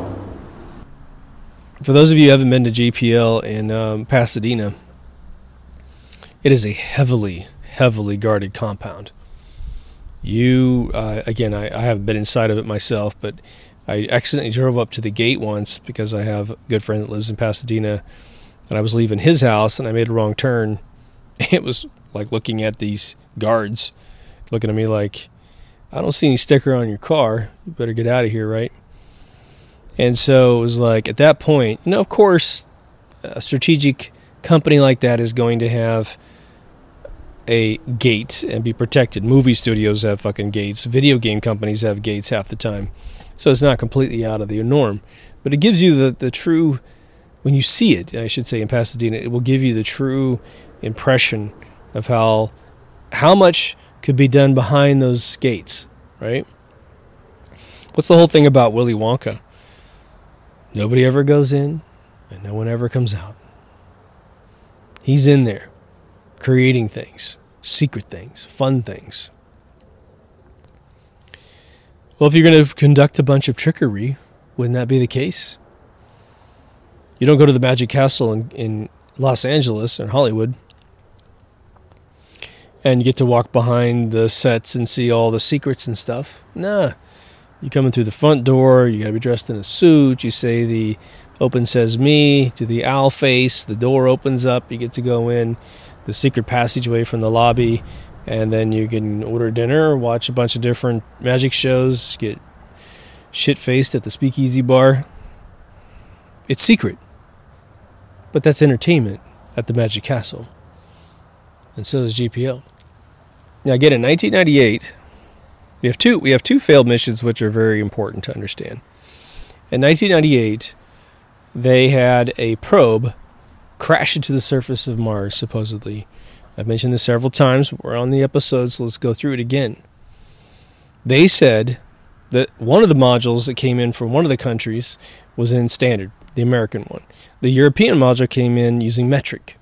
For those of you who haven't been to JPL in Pasadena, it is a heavily, heavily guarded compound. Again, I haven't been inside of it myself, but I accidentally drove up to the gate once because I have a good friend that lives in Pasadena, and I was leaving his house, and I made a wrong turn. It was like looking at these guards, looking at me like, I don't see any sticker on your car. You better get out of here, right? And so it was like, at that point, of course, a strategic company like that is going to have a gate and be protected. Movie studios have fucking gates. Video game companies have gates half the time. So it's not completely out of the norm. But it gives you the true, when you see it, I should say, in Pasadena, it will give you the true impression of how much could be done behind those gates, right? What's the whole thing about Willy Wonka? Nobody ever goes in, and no one ever comes out. He's in there. creating things, secret things, fun things. Well, if you're going to conduct a bunch of trickery, wouldn't that be the case? You don't go to the Magic Castle in Los Angeles or Hollywood and you get to walk behind the sets and see all the secrets and stuff. Nah. You come in through the front door, you got to be dressed in a suit, you say the open says me to the owl face, the door opens up, you get to go in the secret passageway from the lobby, and then you can order dinner, watch a bunch of different magic shows, get shit-faced at the speakeasy bar. It's secret. But that's entertainment at the Magic Castle. And so is GPO. Now again, in 1998, we have two failed missions which are very important to understand. In 1998, they had a probe crash into the surface of Mars, supposedly. I've mentioned this several times. We're on the episode, so let's go through it again. They said that one of the modules that came in from one of the countries was in standard, the American one. The European module came in using metric.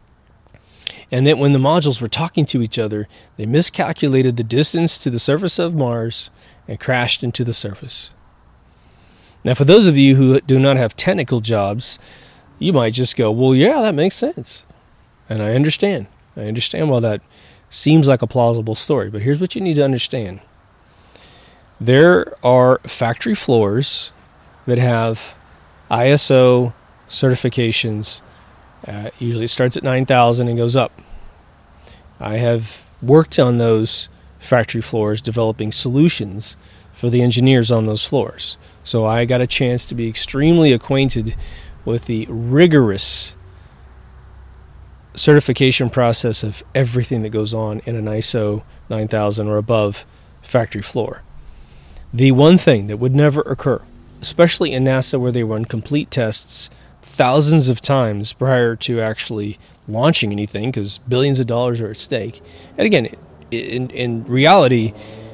And that when the modules were talking to each other, they miscalculated the distance to the surface of Mars and crashed into the surface. Now, for those of you who do not have technical jobs, you might just go, well, yeah, that makes sense. And I understand. I understand why that seems like a plausible story. But here's what you need to understand. There are factory floors that have ISO certifications. Usually it starts at 9,000 and goes up. I have worked on those factory floors developing solutions for the engineers on those floors. So I got a chance to be extremely acquainted with the rigorous certification process of everything that goes on in an ISO 9000 or above factory floor. The one thing that would never occur, especially in NASA where they run complete tests thousands of times prior to actually launching anything because billions of dollars are at stake. And again, in reality,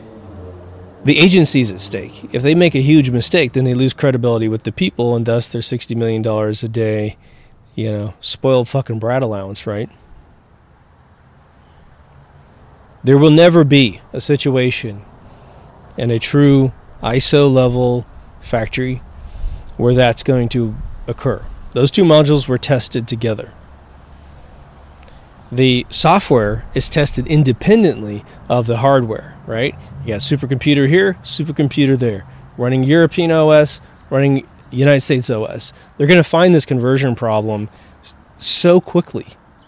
the agency's at stake. If they make a huge mistake, then they lose credibility with the people, and thus their $60 million a day, spoiled fucking brat allowance, right? There will never be a situation in a true ISO level factory where that's going to occur. Those two modules were tested together. The software is tested independently of the hardware, right? You got supercomputer here, supercomputer there, running European OS, running United States OS. They're going to find this conversion problem so quickly.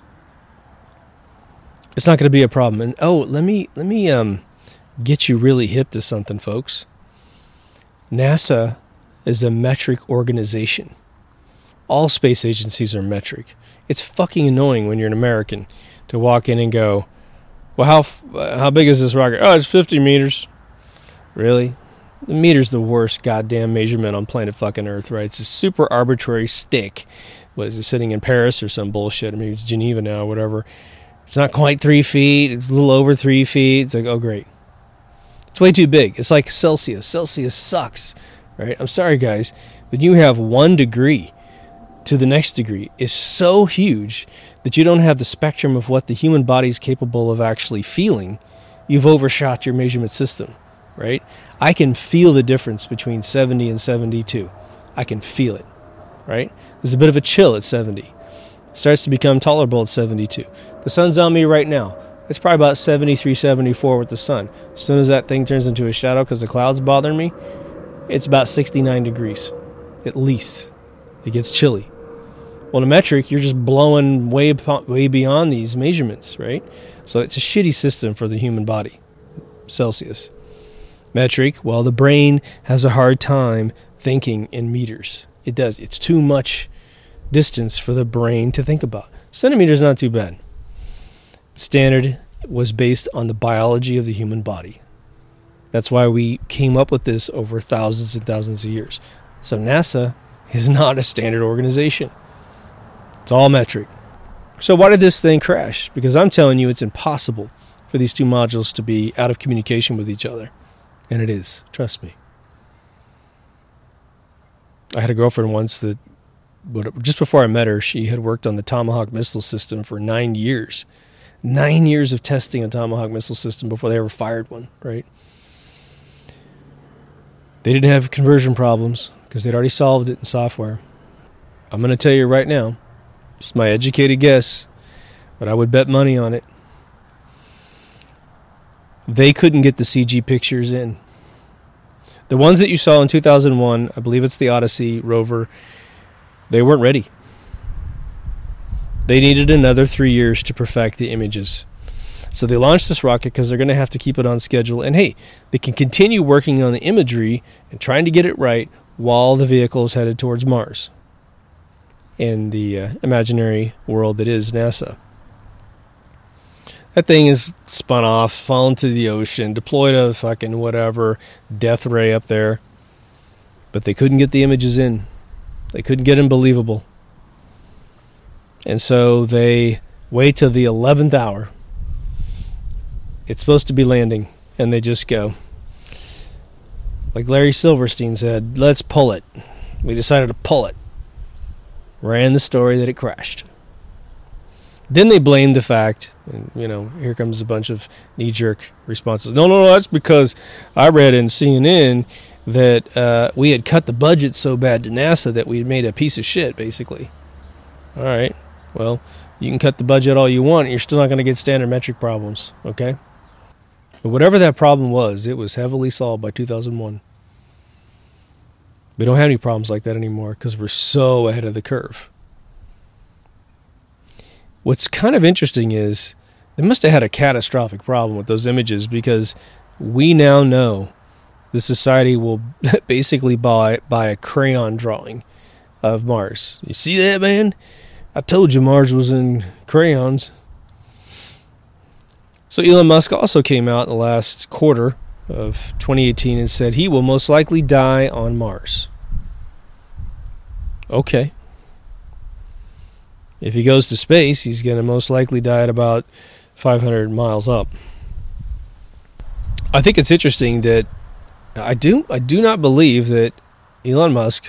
It's not going to be a problem. And let me get you really hip to something, folks. NASA is a metric organization. All space agencies are metric. It's fucking annoying when you're an American to walk in and go, well, how big is this rocket? Oh, it's 50 meters. Really? The meter's the worst goddamn measurement on planet fucking Earth, right? It's a super arbitrary stick. What is it, sitting in Paris or some bullshit? I mean, it's Geneva now or whatever. It's not quite 3 feet. It's a little over 3 feet. It's like, oh, great. It's way too big. It's like Celsius. Celsius sucks, right? I'm sorry, guys, but you have 1 degree to the next degree is so huge that you don't have the spectrum of what the human body is capable of actually feeling. You've overshot your measurement system, right? I can feel the difference between 70 and 72. I can feel it, right? There's a bit of a chill at 70. It starts to become tolerable at 72. The sun's on me right now. It's probably about 73, 74 with the sun. As soon as that thing turns into a shadow because the clouds bother me, it's about 69 degrees, at least. It gets chilly. Well, in metric, you're just blowing way beyond these measurements, right? So it's a shitty system for the human body, Celsius. Metric, well, the brain has a hard time thinking in meters. It does. It's too much distance for the brain to think about. Centimeters not too bad. Standard was based on the biology of the human body. That's why we came up with this over thousands and thousands of years. So NASA is not a standard organization. It's all metric. So why did this thing crash? Because I'm telling you it's impossible for these two modules to be out of communication with each other. And it is. Trust me. I had a girlfriend once that, just before I met her, she had worked on the Tomahawk missile system for 9 years. 9 years of testing a Tomahawk missile system before they ever fired one, right? They didn't have conversion problems because they'd already solved it in software. I'm going to tell you right now, it's my educated guess, but I would bet money on it. They couldn't get the CG pictures in. The ones that you saw in 2001, I believe it's the Odyssey rover, they weren't ready. They needed another 3 years to perfect the images. So they launched this rocket because they're going to have to keep it on schedule. And hey, they can continue working on the imagery and trying to get it right while the vehicle is headed towards Mars in the imaginary world that is NASA. That thing is spun off, fallen to the ocean, deployed a fucking whatever, death ray up there. But they couldn't get the images in. They couldn't get them believable. And so they wait till the 11th hour. It's supposed to be landing, and they just go. Like Larry Silverstein said, let's pull it. We decided to pull it. Ran the story that it crashed. Then they blamed the fact, and, here comes a bunch of knee-jerk responses. No, that's because I read in CNN that we had cut the budget so bad to NASA that we had made a piece of shit, basically. All right, well, you can cut the budget all you want, you're still not going to get standard metric problems, okay? But whatever that problem was, it was heavily solved by 2001. We don't have any problems like that anymore because we're so ahead of the curve. What's kind of interesting is they must have had a catastrophic problem with those images because we now know the society will basically buy a crayon drawing of Mars. You see that, man? I told you Mars was in crayons. So Elon Musk also came out in the last quarter of 2018 and said he will most likely die on Mars. Okay. If he goes to space, he's going to most likely die at about 500 miles up. I think it's interesting that I do not believe that Elon Musk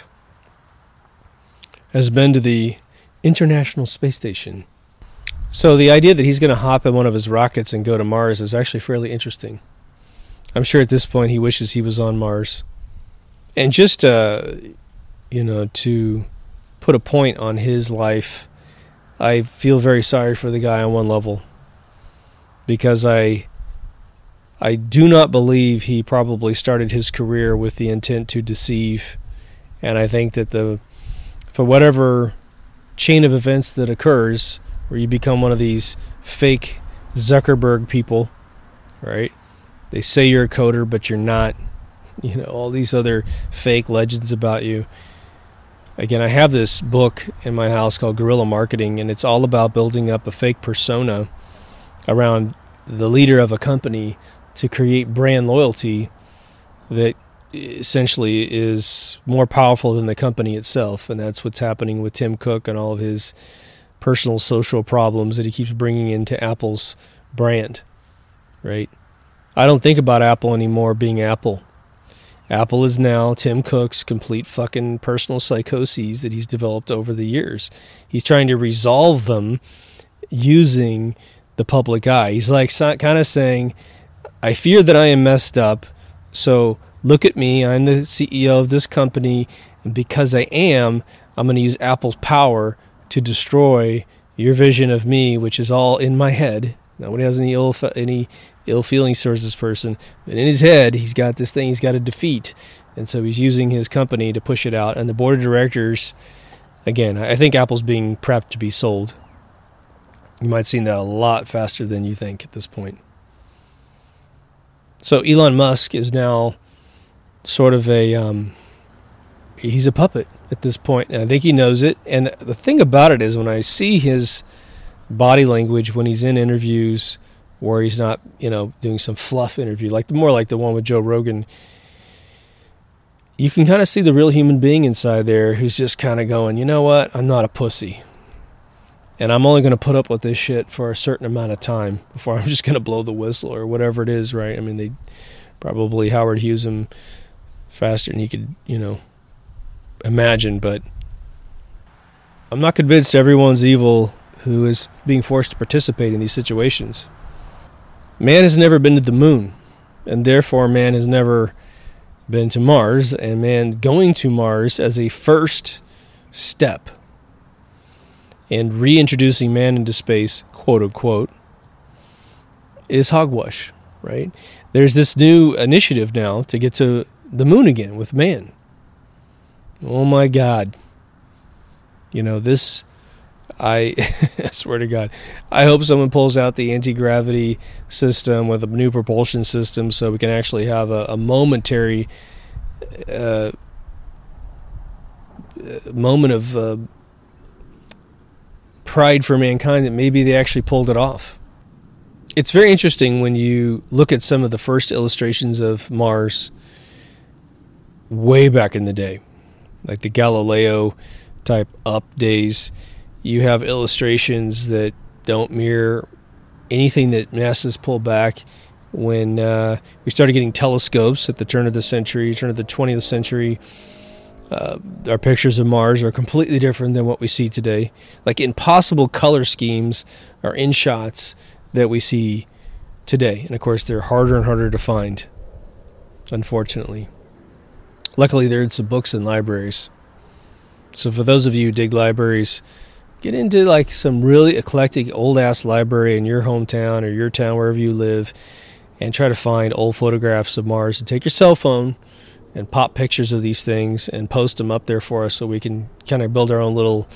has been to the International Space Station. So the idea that he's going to hop in one of his rockets and go to Mars is actually fairly interesting. I'm sure at this point he wishes he was on Mars. And just, to put a point on his life, I feel very sorry for the guy on one level. Because I do not believe he probably started his career with the intent to deceive. And I think that for whatever chain of events that occurs, where you become one of these fake Zuckerberg people, right? They say you're a coder, but you're not. All these other fake legends about you. Again, I have this book in my house called Guerrilla Marketing, and it's all about building up a fake persona around the leader of a company to create brand loyalty that essentially is more powerful than the company itself. And that's what's happening with Tim Cook and all of his personal social problems that he keeps bringing into Apple's brand, right? I don't think about Apple anymore being Apple. Apple is now Tim Cook's complete fucking personal psychoses that he's developed over the years. He's trying to resolve them using the public eye. He's like kind of saying, I fear that I am messed up, so look at me, I'm the CEO of this company, and because I am, I'm going to use Apple's power to destroy your vision of me, which is all in my head. Nobody has any ill feelings towards this person, but in his head, he's got this thing he's got to defeat, and so he's using his company to push it out. And the board of directors, again, I think Apple's being prepped to be sold. You might have seen that a lot faster than you think at this point. So Elon Musk is now sort of he's a puppet at this point, and I think he knows it. And the thing about it is when I see his body language when he's in interviews where he's not, doing some fluff interview, more like the one with Joe Rogan, you can kind of see the real human being inside there who's just kind of going, you know what, I'm not a pussy. And I'm only going to put up with this shit for a certain amount of time before I'm just going to blow the whistle or whatever it is, right? I mean, they probably Howard Hughes him faster than he could, imagine. But I'm not convinced everyone's evil who is being forced to participate in these situations. Man has never been to the moon, and therefore man has never been to Mars, and man going to Mars as a first step in reintroducing man into space, quote unquote, is hogwash, right? There's this new initiative now to get to the moon again with man. Oh my God. You know, this, I swear to God, I hope someone pulls out the anti-gravity system with a new propulsion system so we can actually have a momentary moment of pride for mankind that maybe they actually pulled it off. It's very interesting when you look at some of the first illustrations of Mars way back in the day, like the Galileo type up days. You have illustrations that don't mirror anything that NASA's pulled back when we started getting telescopes at the turn of the 20th century. Our pictures of Mars are completely different than what we see today. Like impossible color schemes are in shots that we see today. And of course, they're harder and harder to find, unfortunately. Luckily, they're in some books in libraries. So for those of you who dig libraries, get into like some really eclectic old-ass library in your hometown or your town, wherever you live, and try to find old photographs of Mars. And take your cell phone and pop pictures of these things and post them up there for us so we can kind of build our own little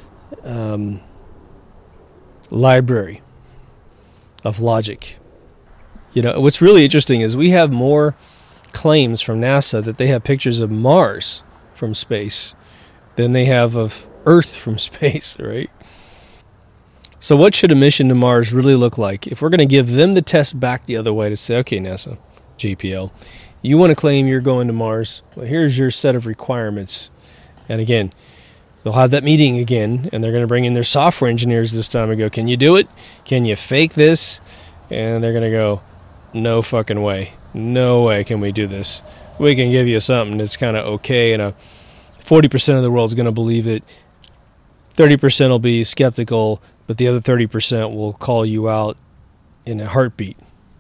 library of logic. You know, what's really interesting is we have more claims from NASA that they have pictures of Mars from space than they have of Earth from space, right? So what should a mission to Mars really look like? If we're going to give them the test back the other way to say, okay, NASA, JPL, you want to claim you're going to Mars, well, here's your set of requirements. And again, they'll have that meeting again, and they're going to bring in their software engineers this time and go, can you do it? Can you fake this? And they're going to go, no fucking way. No way can we do this. We can give you something that's kind of okay, and 40% of the world's going to believe it. 30% will be skeptical, but the other 30% will call you out in a heartbeat.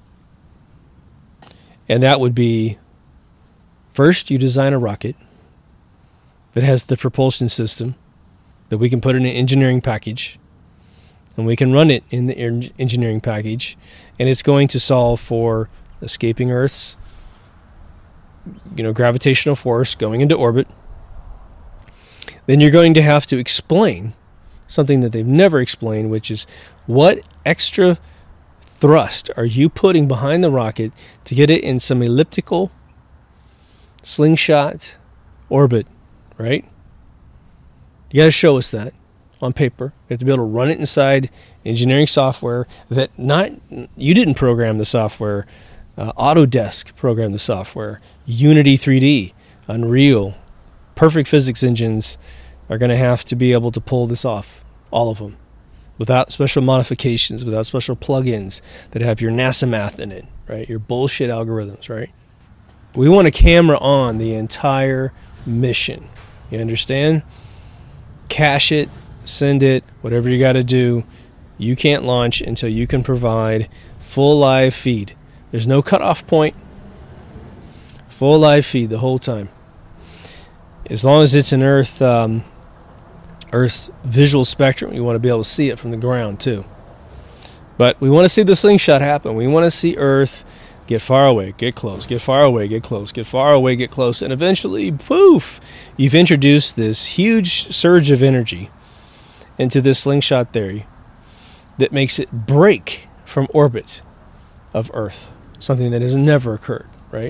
And that would be, first, you design a rocket that has the propulsion system that we can put in an engineering package, and we can run it in the engineering package, and it's going to solve for escaping Earth's, gravitational force, going into orbit. Then you're going to have to explain something that they've never explained, which is what extra thrust are you putting behind the rocket to get it in some elliptical slingshot orbit, right? You got to show us that on paper. You have to be able to run it inside engineering software that you didn't program the software. Autodesk programmed the software. Unity 3D, Unreal, Perfect Physics engines are going to have to be able to pull this off, all of them, without special modifications, without special plugins that have your NASA math in it, right? Your bullshit algorithms, right? We want a camera on the entire mission. You understand? Cache it, send it, whatever you got to do. You can't launch until you can provide full live feed. There's no cutoff point. Full live feed the whole time. As long as it's an Earth's visual spectrum, you want to be able to see it from the ground too. But we want to see the slingshot happen. We want to see Earth get far away, get close, get far away, get close, get far away, get close, and eventually, poof, you've introduced this huge surge of energy into this slingshot theory that makes it break from orbit of Earth, something that has never occurred, right?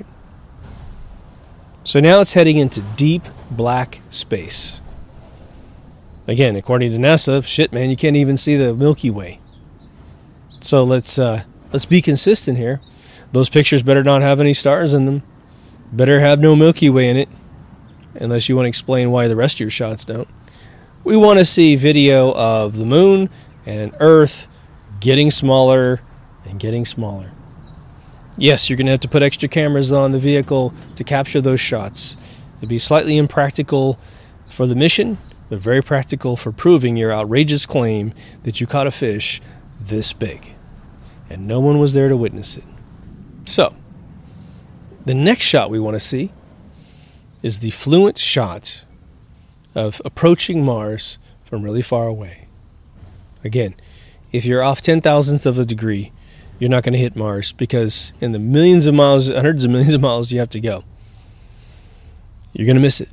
So now it's heading into deep black space. Again, according to NASA, shit, man, you can't even see the Milky Way. So let's be consistent here. Those pictures better not have any stars in them. Better have no Milky Way in it, unless you want to explain why the rest of your shots don't. We want to see video of the moon and Earth getting smaller and getting smaller. Yes, you're going to have to put extra cameras on the vehicle to capture those shots. It'd be slightly impractical for the mission, but very practical for proving your outrageous claim that you caught a fish this big. And no one was there to witness it. So, the next shot we want to see is the fluent shot of approaching Mars from really far away. Again, if you're off 10,000th of a degree, you're not going to hit Mars, because in the millions of miles, hundreds of millions of miles you have to go, you're going to miss it.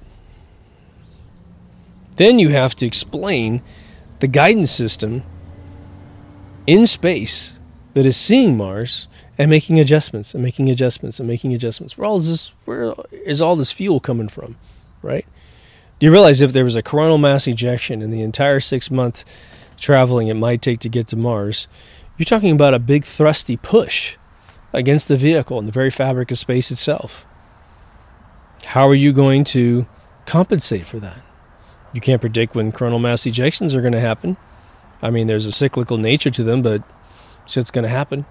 Then you have to explain the guidance system in space that is seeing Mars and making adjustments and making adjustments and making adjustments. Where is all this fuel coming from, right? Do you realize if there was a coronal mass ejection in the entire 6-month traveling it might take to get to Mars, you're talking about a big thrusty push against the vehicle and the very fabric of space itself. How are you going to compensate for that? You can't predict when coronal mass ejections are going to happen. I mean, there's a cyclical nature to them, but shit's going to happen.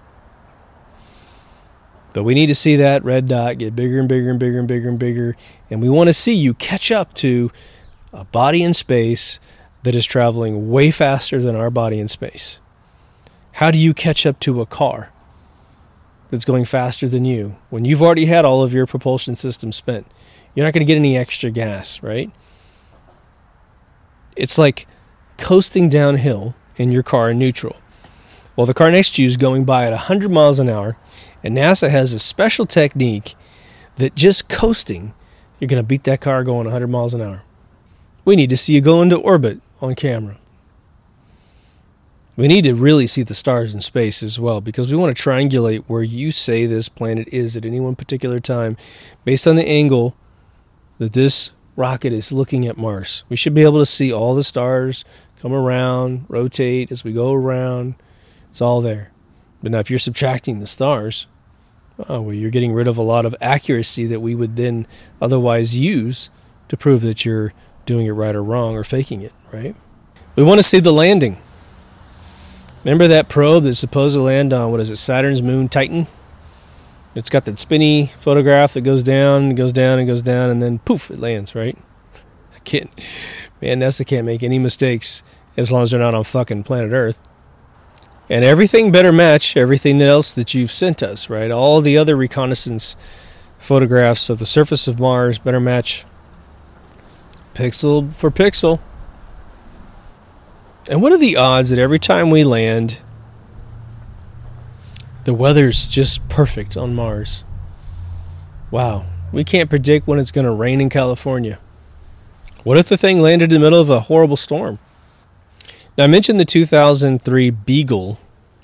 But we need to see that red dot get bigger and bigger and bigger and bigger and bigger. And we want to see you catch up to a body in space that is traveling way faster than our body in space. How do you catch up to a car that's going faster than you when you've already had all of your propulsion system spent? You're not going to get any extra gas, right? It's like coasting downhill in your car in neutral. Well, the car next to you is going by at 100 miles an hour, and NASA has a special technique that just coasting, you're going to beat that car going 100 miles an hour. We need to see you go into orbit on camera. We need to really see the stars in space as well, because we want to triangulate where you say this planet is at any one particular time based on the angle that this rocket is looking at Mars. We should be able to see all the stars come around, rotate as we go around. It's all there. But now if you're subtracting the stars, you're getting rid of a lot of accuracy that we would then otherwise use to prove that you're doing it right or wrong or faking it, right? We want to see the landing. Remember that probe that's supposed to land on, Saturn's moon Titan? It's got that spinny photograph that goes down, and goes down, and goes down, and then poof, it lands, right? NASA can't make any mistakes as long as they're not on fucking planet Earth. And everything better match everything else that you've sent us, right? All the other reconnaissance photographs of the surface of Mars better match pixel for pixel. And what are the odds that every time we land, the weather's just perfect on Mars? Wow. We can't predict when it's going to rain in California. What if the thing landed in the middle of a horrible storm? Now, I mentioned the 2003 Beagle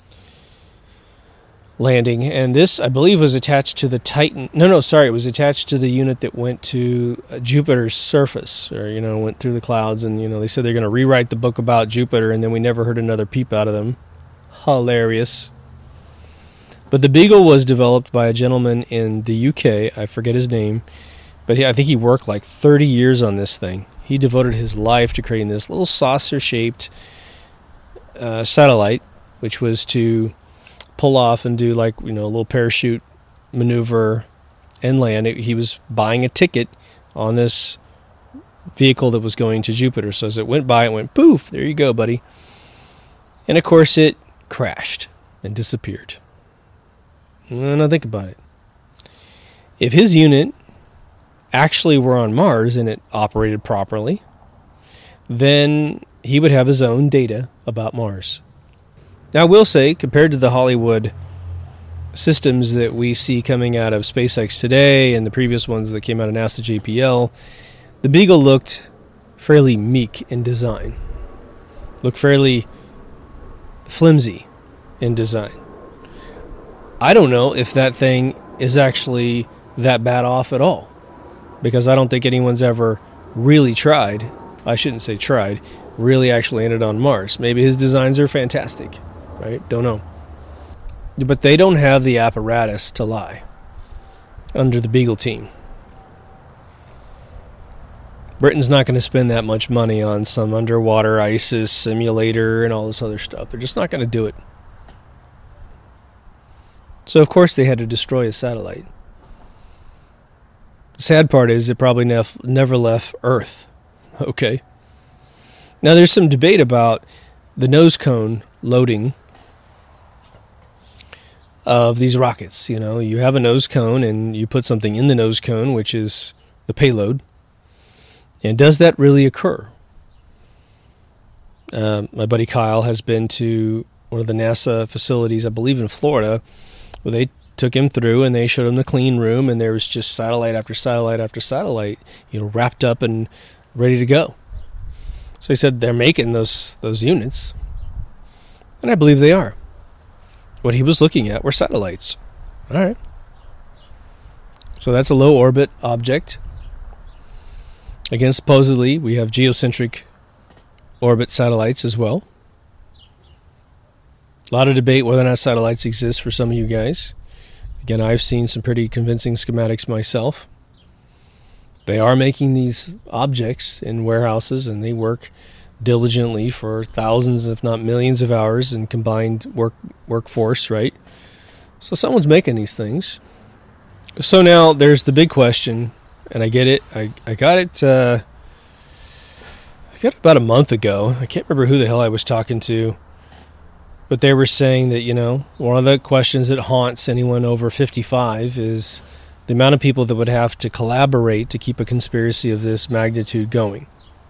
landing, and this, I believe, was attached to the Titan. It was attached to the unit that went to Jupiter's surface, or, went through the clouds, and, they said they're going to rewrite the book about Jupiter, and then we never heard another peep out of them. Hilarious. But the Beagle was developed by a gentleman in the UK. I forget his name, but I think he worked like 30 years on this thing. He devoted his life to creating this little saucer-shaped satellite, which was to pull off and do a little parachute maneuver and land. He was buying a ticket on this vehicle that was going to Jupiter. So as it went by, it went poof, there you go, buddy. And of course it crashed and disappeared. Now think about it. If his unit actually were on Mars and it operated properly, then he would have his own data about Mars. Now, I will say, compared to the Hollywood systems that we see coming out of SpaceX today and the previous ones that came out of NASA JPL, the Beagle looked fairly meek in design. Looked fairly flimsy in design. I don't know if that thing is actually that bad off at all, because I don't think anyone's ever really tried, I shouldn't say tried, really actually landed on Mars. Maybe his designs are fantastic, right? Don't know. But they don't have the apparatus to lie under the Beagle team. Britain's not going to spend that much money on some underwater ISIS simulator and all this other stuff. They're just not going to do it. So, of course, they had to destroy a satellite. The sad part is it probably never left Earth. Okay? Now, there's some debate about the nose cone loading of these rockets. You know, you have a nose cone and you put something in the nose cone, which is the payload. And does that really occur? My buddy Kyle has been to one of the NASA facilities, I believe in Florida, where they took him through and they showed him the clean room, and there was just satellite after satellite after satellite, wrapped up and ready to go. So he said they're making those units, and I believe they are. What he was looking at were satellites. All right. So that's a low orbit object. Again, supposedly we have geocentric orbit satellites as well. A lot of debate whether or not satellites exist for some of you guys. Again, I've seen some pretty convincing schematics myself. They are making these objects in warehouses, and they work diligently for thousands, if not millions of hours in combined workforce, right? So someone's making these things. So now there's the big question, and I get it. I got it about a month ago. I can't remember who the hell I was talking to, but they were saying that, one of the questions that haunts anyone over 55 is the amount of people that would have to collaborate to keep a conspiracy of this magnitude going.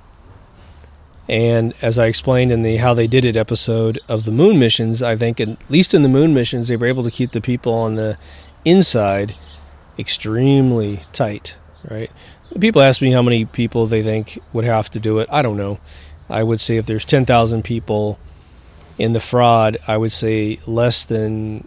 And as I explained in the How They Did It episode of the moon missions, I think at least in the moon missions, they were able to keep the people on the inside extremely tight, right? People ask me how many people they think would have to do it. I don't know. I would say if there's 10,000 people in the fraud, I would say less than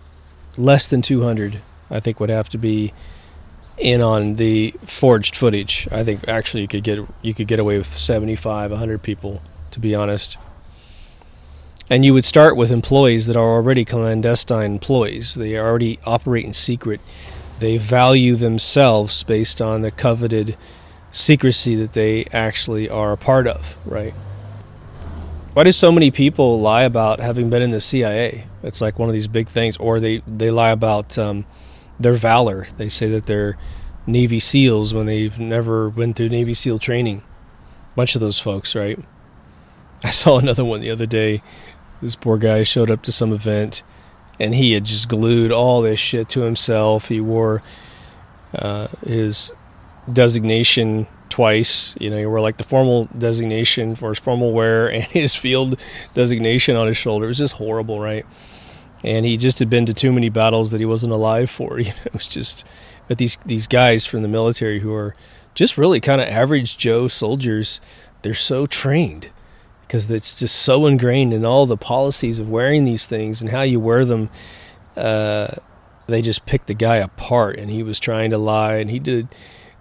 200, I think, would have to be in on the forged footage. I think actually you could get away with 75, 100 people, to be honest. And you would start with employees that are already clandestine employees. They already operate in secret. They value themselves based on the coveted secrecy that they actually are a part of, right? Why do so many people lie about having been in the CIA? It's like one of these big things. Or they lie about their valor. They say that they're Navy SEALs when they've never been through Navy SEAL training. A bunch of those folks, right? I saw another one the other day. This poor guy showed up to some event, and he had just glued all this shit to himself. He wore his designation twice. He wore like the formal designation for his formal wear and his field designation on his shoulder. It was just horrible, right? And he just had been to too many battles that he wasn't alive for. It was just, but these guys from the military who are just really kind of average Joe soldiers, they're so trained because it's just so ingrained in all the policies of wearing these things and how you wear them. They just picked the guy apart, and he was trying to lie, and he did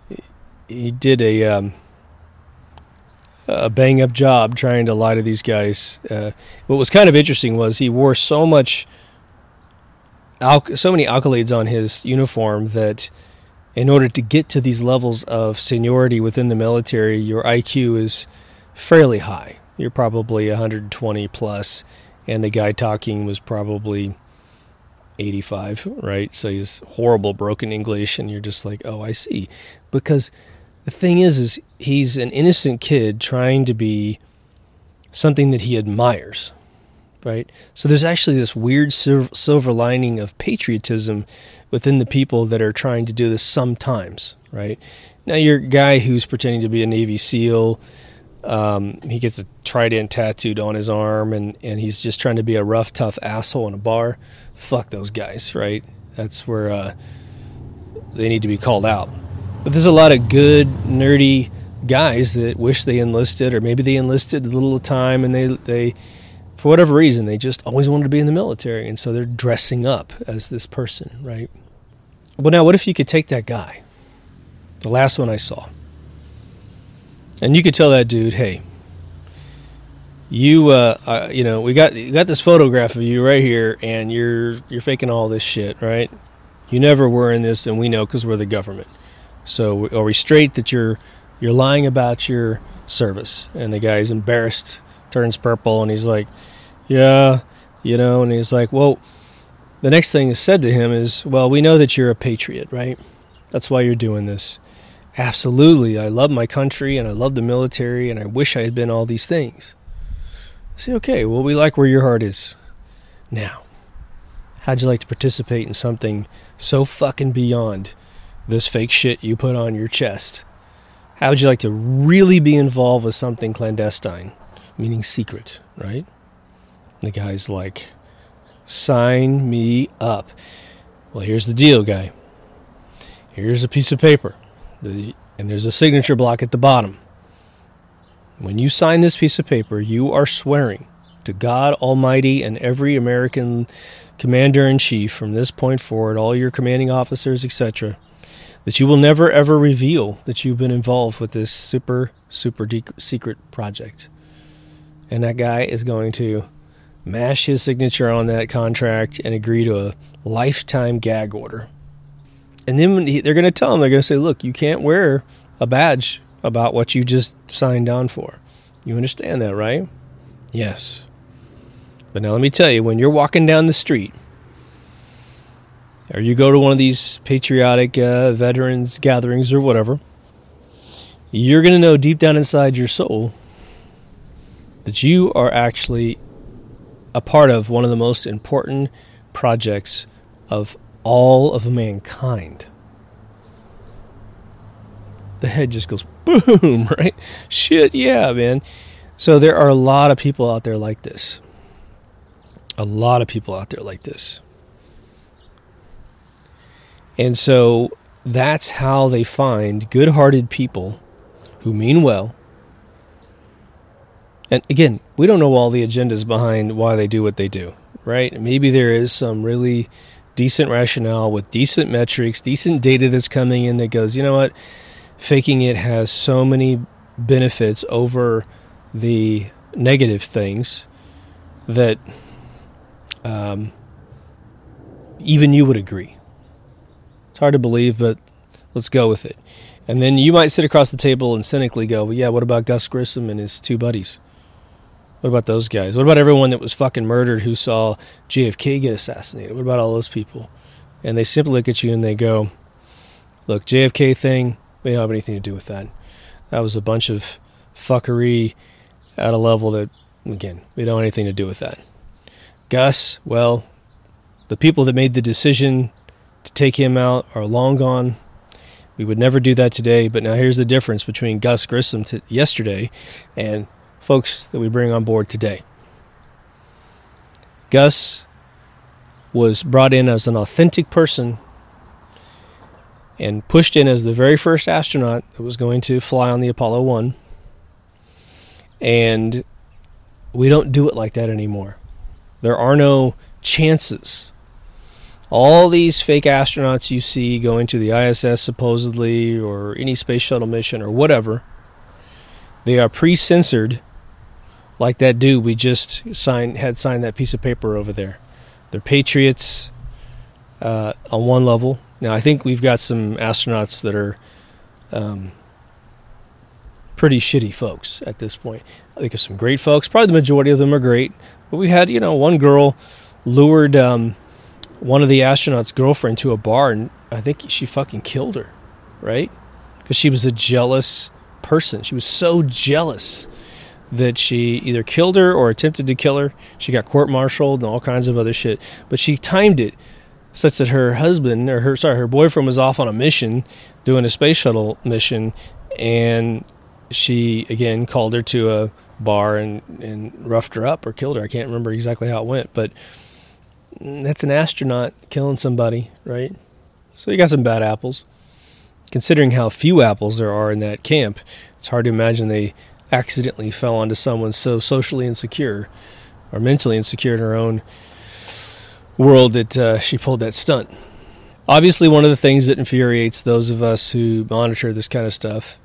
a bang up job trying to lie to these guys. What was kind of interesting was he wore so many accolades on his uniform that in order to get to these levels of seniority within the military, your IQ is fairly high. You're probably 120 plus, and the guy talking was probably 85, right? So he's horrible broken English, and you're just like, oh, I see. Because the thing is he's an innocent kid trying to be something that he admires, right? So there's actually this weird silver lining of patriotism within the people that are trying to do this sometimes, right? Now, your guy who's pretending to be a Navy SEAL, he gets a trident tattooed on his arm, and he's just trying to be a rough, tough asshole in a bar. Fuck those guys, right? That's where they need to be called out. But there's a lot of good, nerdy guys that wish they enlisted, or maybe they enlisted a little time, and they for whatever reason, they just always wanted to be in the military, and so they're dressing up as this person, right? Well, now, what if you could take that guy, the last one I saw, and you could tell that dude, hey, you we got this photograph of you right here, and you're faking all this shit, right? You never were in this, and we know because we're the government. So are we straight that you're lying about your service? And the guy's embarrassed, turns purple, and he's like, yeah, and he's like, well, the next thing is said to him is, well, we know that you're a patriot, right? That's why you're doing this. Absolutely, I love my country and I love the military and I wish I had been all these things. I say, okay, well, we like where your heart is. Now, how'd you like to participate in something so fucking beyond this fake shit you put on your chest? How would you like to really be involved with something clandestine, meaning secret, right? The guy's like, sign me up. Well, here's the deal, guy. Here's a piece of paper, and there's a signature block at the bottom. When you sign this piece of paper, you are swearing to God Almighty and every American commander-in-chief from this point forward, all your commanding officers, etc., that you will never, ever reveal that you've been involved with this super, super secret project. And that guy is going to mash his signature on that contract and agree to a lifetime gag order. And then they're going to tell him, they're going to say, look, you can't wear a badge about what you just signed on for. You understand that, right? Yes. But now let me tell you, when you're walking down the street, or you go to one of these patriotic veterans gatherings or whatever, you're going to know deep down inside your soul that you are actually a part of one of the most important projects of all of mankind. The head just goes boom, right? Shit, yeah, man. So there are a lot of people out there like this. A lot of people out there like this. And so that's how they find good-hearted people who mean well. And again, we don't know all the agendas behind why they do what they do, right? Maybe there is some really decent rationale with decent metrics, decent data that's coming in that goes, you know what? Faking it has so many benefits over the negative things that even you would agree. It's hard to believe, but let's go with it. And then you might sit across the table and cynically go, well, yeah, what about Gus Grissom and his two buddies? What about those guys? What about everyone that was fucking murdered who saw JFK get assassinated? What about all those people? And they simply look at you and they go, look, JFK thing, we don't have anything to do with that. That was a bunch of fuckery at a level that, again, we don't have anything to do with that. Gus, well, the people that made the decision to take him out are long gone. We would never do that today, but now here's the difference between Gus Grissom yesterday and folks that we bring on board today. Gus was brought in as an authentic person and pushed in as the very first astronaut that was going to fly on the Apollo 1. And we don't do it like that anymore. There are no chances. All these fake astronauts you see going to the ISS supposedly, or any space shuttle mission or whatever, they are pre-censored like that dude we just had signed that piece of paper over there. They're patriots on one level. Now, I think we've got some astronauts that are pretty shitty folks at this point. I think there's some great folks. Probably the majority of them are great. But we had, one girl lured one of the astronauts' girlfriend to a bar, and I think she fucking killed her, right? Because she was a jealous person. She was so jealous that she either killed her or attempted to kill her. She got court-martialed and all kinds of other shit. But she timed it such that her husband, or her boyfriend was off on a mission, doing a space shuttle mission, and she, again, called her to a bar and roughed her up or killed her. I can't remember exactly how it went, but that's an astronaut killing somebody, right? So you got some bad apples. Considering how few apples there are in that camp, it's hard to imagine they accidentally fell onto someone so socially insecure or mentally insecure in her own world that she pulled that stunt. Obviously, one of the things that infuriates those of us who monitor this kind of stuff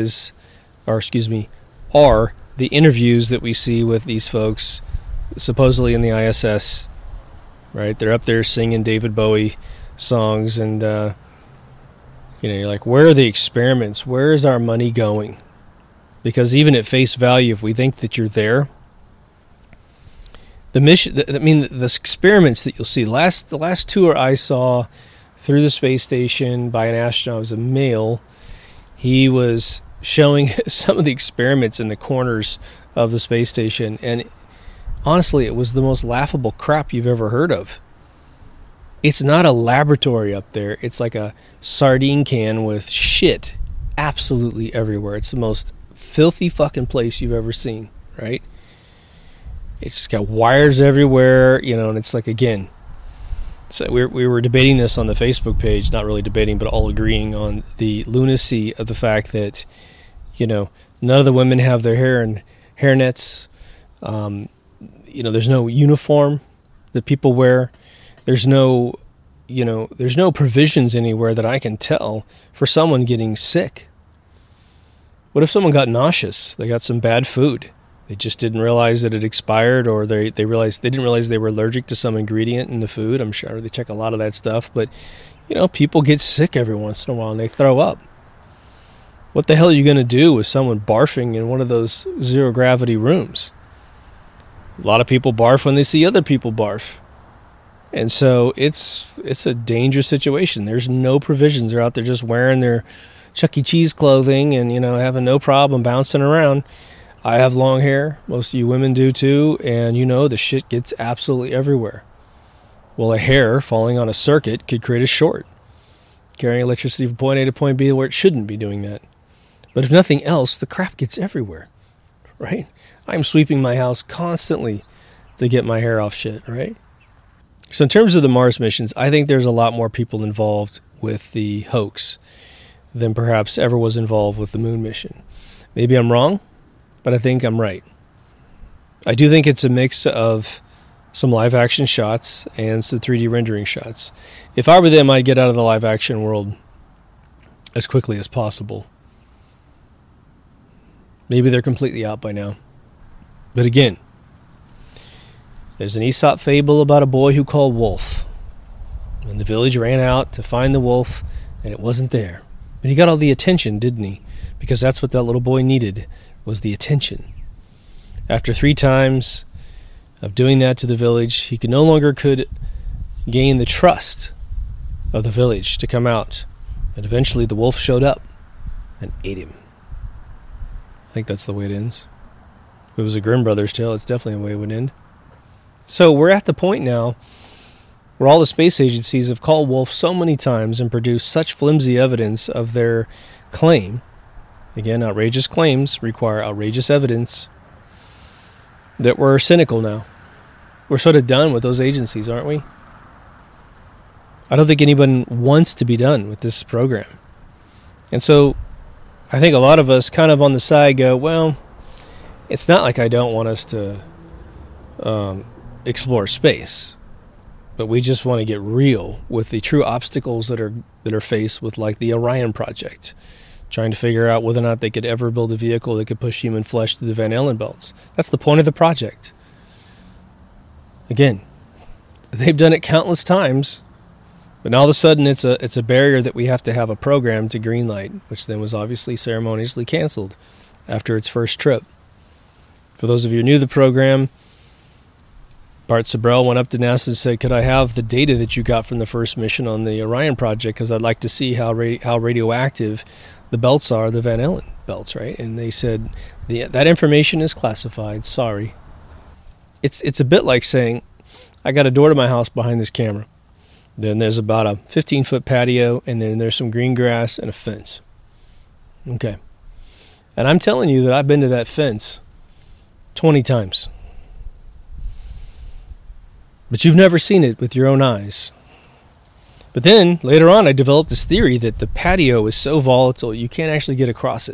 are the interviews that we see with these folks supposedly in the ISS, right? They're up there singing David Bowie songs, and you're like, where are the experiments? Where is our money going? Because even at face value, if we think that you're there, the mission, the experiments that you'll see, the last tour I saw through the space station by an astronaut was a male. he was showing some of the experiments in the corners of the space station, and honestly, it was the most laughable crap you've ever heard of. It's not a laboratory up there. It's like a sardine can with shit absolutely everywhere. It's the most filthy fucking place you've ever seen, right? It's just got wires everywhere, you know, and it's like, again, so we were debating this on the Facebook page, not really debating, but all agreeing on the lunacy of the fact that, you know, none of the women have their hair in hairnets. You know, there's no uniform that people wear. There's no provisions anywhere that I can tell for someone getting sick. What if someone got nauseous? They got some bad food. They just didn't realize that it expired, or they didn't realize they were allergic to some ingredient in the food. I'm sure they check a lot of that stuff, but you know, people get sick every once in a while and they throw up. What the hell are you going to do with someone barfing in one of those zero gravity rooms? A lot of people barf when they see other people barf. And so it's a dangerous situation. There's no provisions. They're out there just wearing their Chuck E. Cheese clothing and, you know, having no problem bouncing around. I have long hair. Most of you women do too. And, you know, the shit gets absolutely everywhere. Well, a hair falling on a circuit could create a short, carrying electricity from point A to point B where it shouldn't be doing that. But if nothing else, the crap gets everywhere, right? I'm sweeping my house constantly to get my hair off shit, right? So in terms of the Mars missions, I think there's a lot more people involved with the hoax than perhaps ever was involved with the moon mission. Maybe I'm wrong, but I think I'm right. I do think it's a mix of some live action shots and some 3D rendering shots. If I were them, I'd get out of the live action world as quickly as possible. Maybe they're completely out by now. But again, there's an Aesop fable about a boy who called wolf. And the village ran out to find the wolf, and it wasn't there. But he got all the attention, didn't he? Because that's what that little boy needed, was the attention. After 3 times of doing that to the village, he no longer could gain the trust of the village to come out. And eventually the wolf showed up and ate him. I think that's the way it ends. If it was a Grimm Brothers tale, it's definitely the way it would end. So we're at the point now where all the space agencies have called wolf so many times and produced such flimsy evidence of their claim. Again, outrageous claims require outrageous evidence, that we're cynical now. We're sort of done with those agencies, aren't we? I don't think anyone wants to be done with this program. And so I think a lot of us kind of on the side go, well, it's not like I don't want us to explore space, but we just want to get real with the true obstacles that are faced with, like the Orion project, trying to figure out whether or not they could ever build a vehicle that could push human flesh through the Van Allen belts. That's the point of the project. Again, they've done it countless times, but now all of a sudden it's a barrier that we have to have a program to greenlight, which then was obviously ceremoniously canceled after its first trip. For those of you who knew the program, Bart Sibrel went up to NASA and said, could I have the data that you got from the first mission on the Orion project, because I'd like to see how radioactive the belts are, the Van Allen belts, right? And they said, that information is classified, sorry. It's a bit like saying, I got a door to my house behind this camera. Then there's about a 15-foot patio, and then there's some green grass and a fence. Okay. And I'm telling you that I've been to that fence 20 times. But you've never seen it with your own eyes. But then, later on, I developed this theory that the patio is so volatile, you can't actually get across it.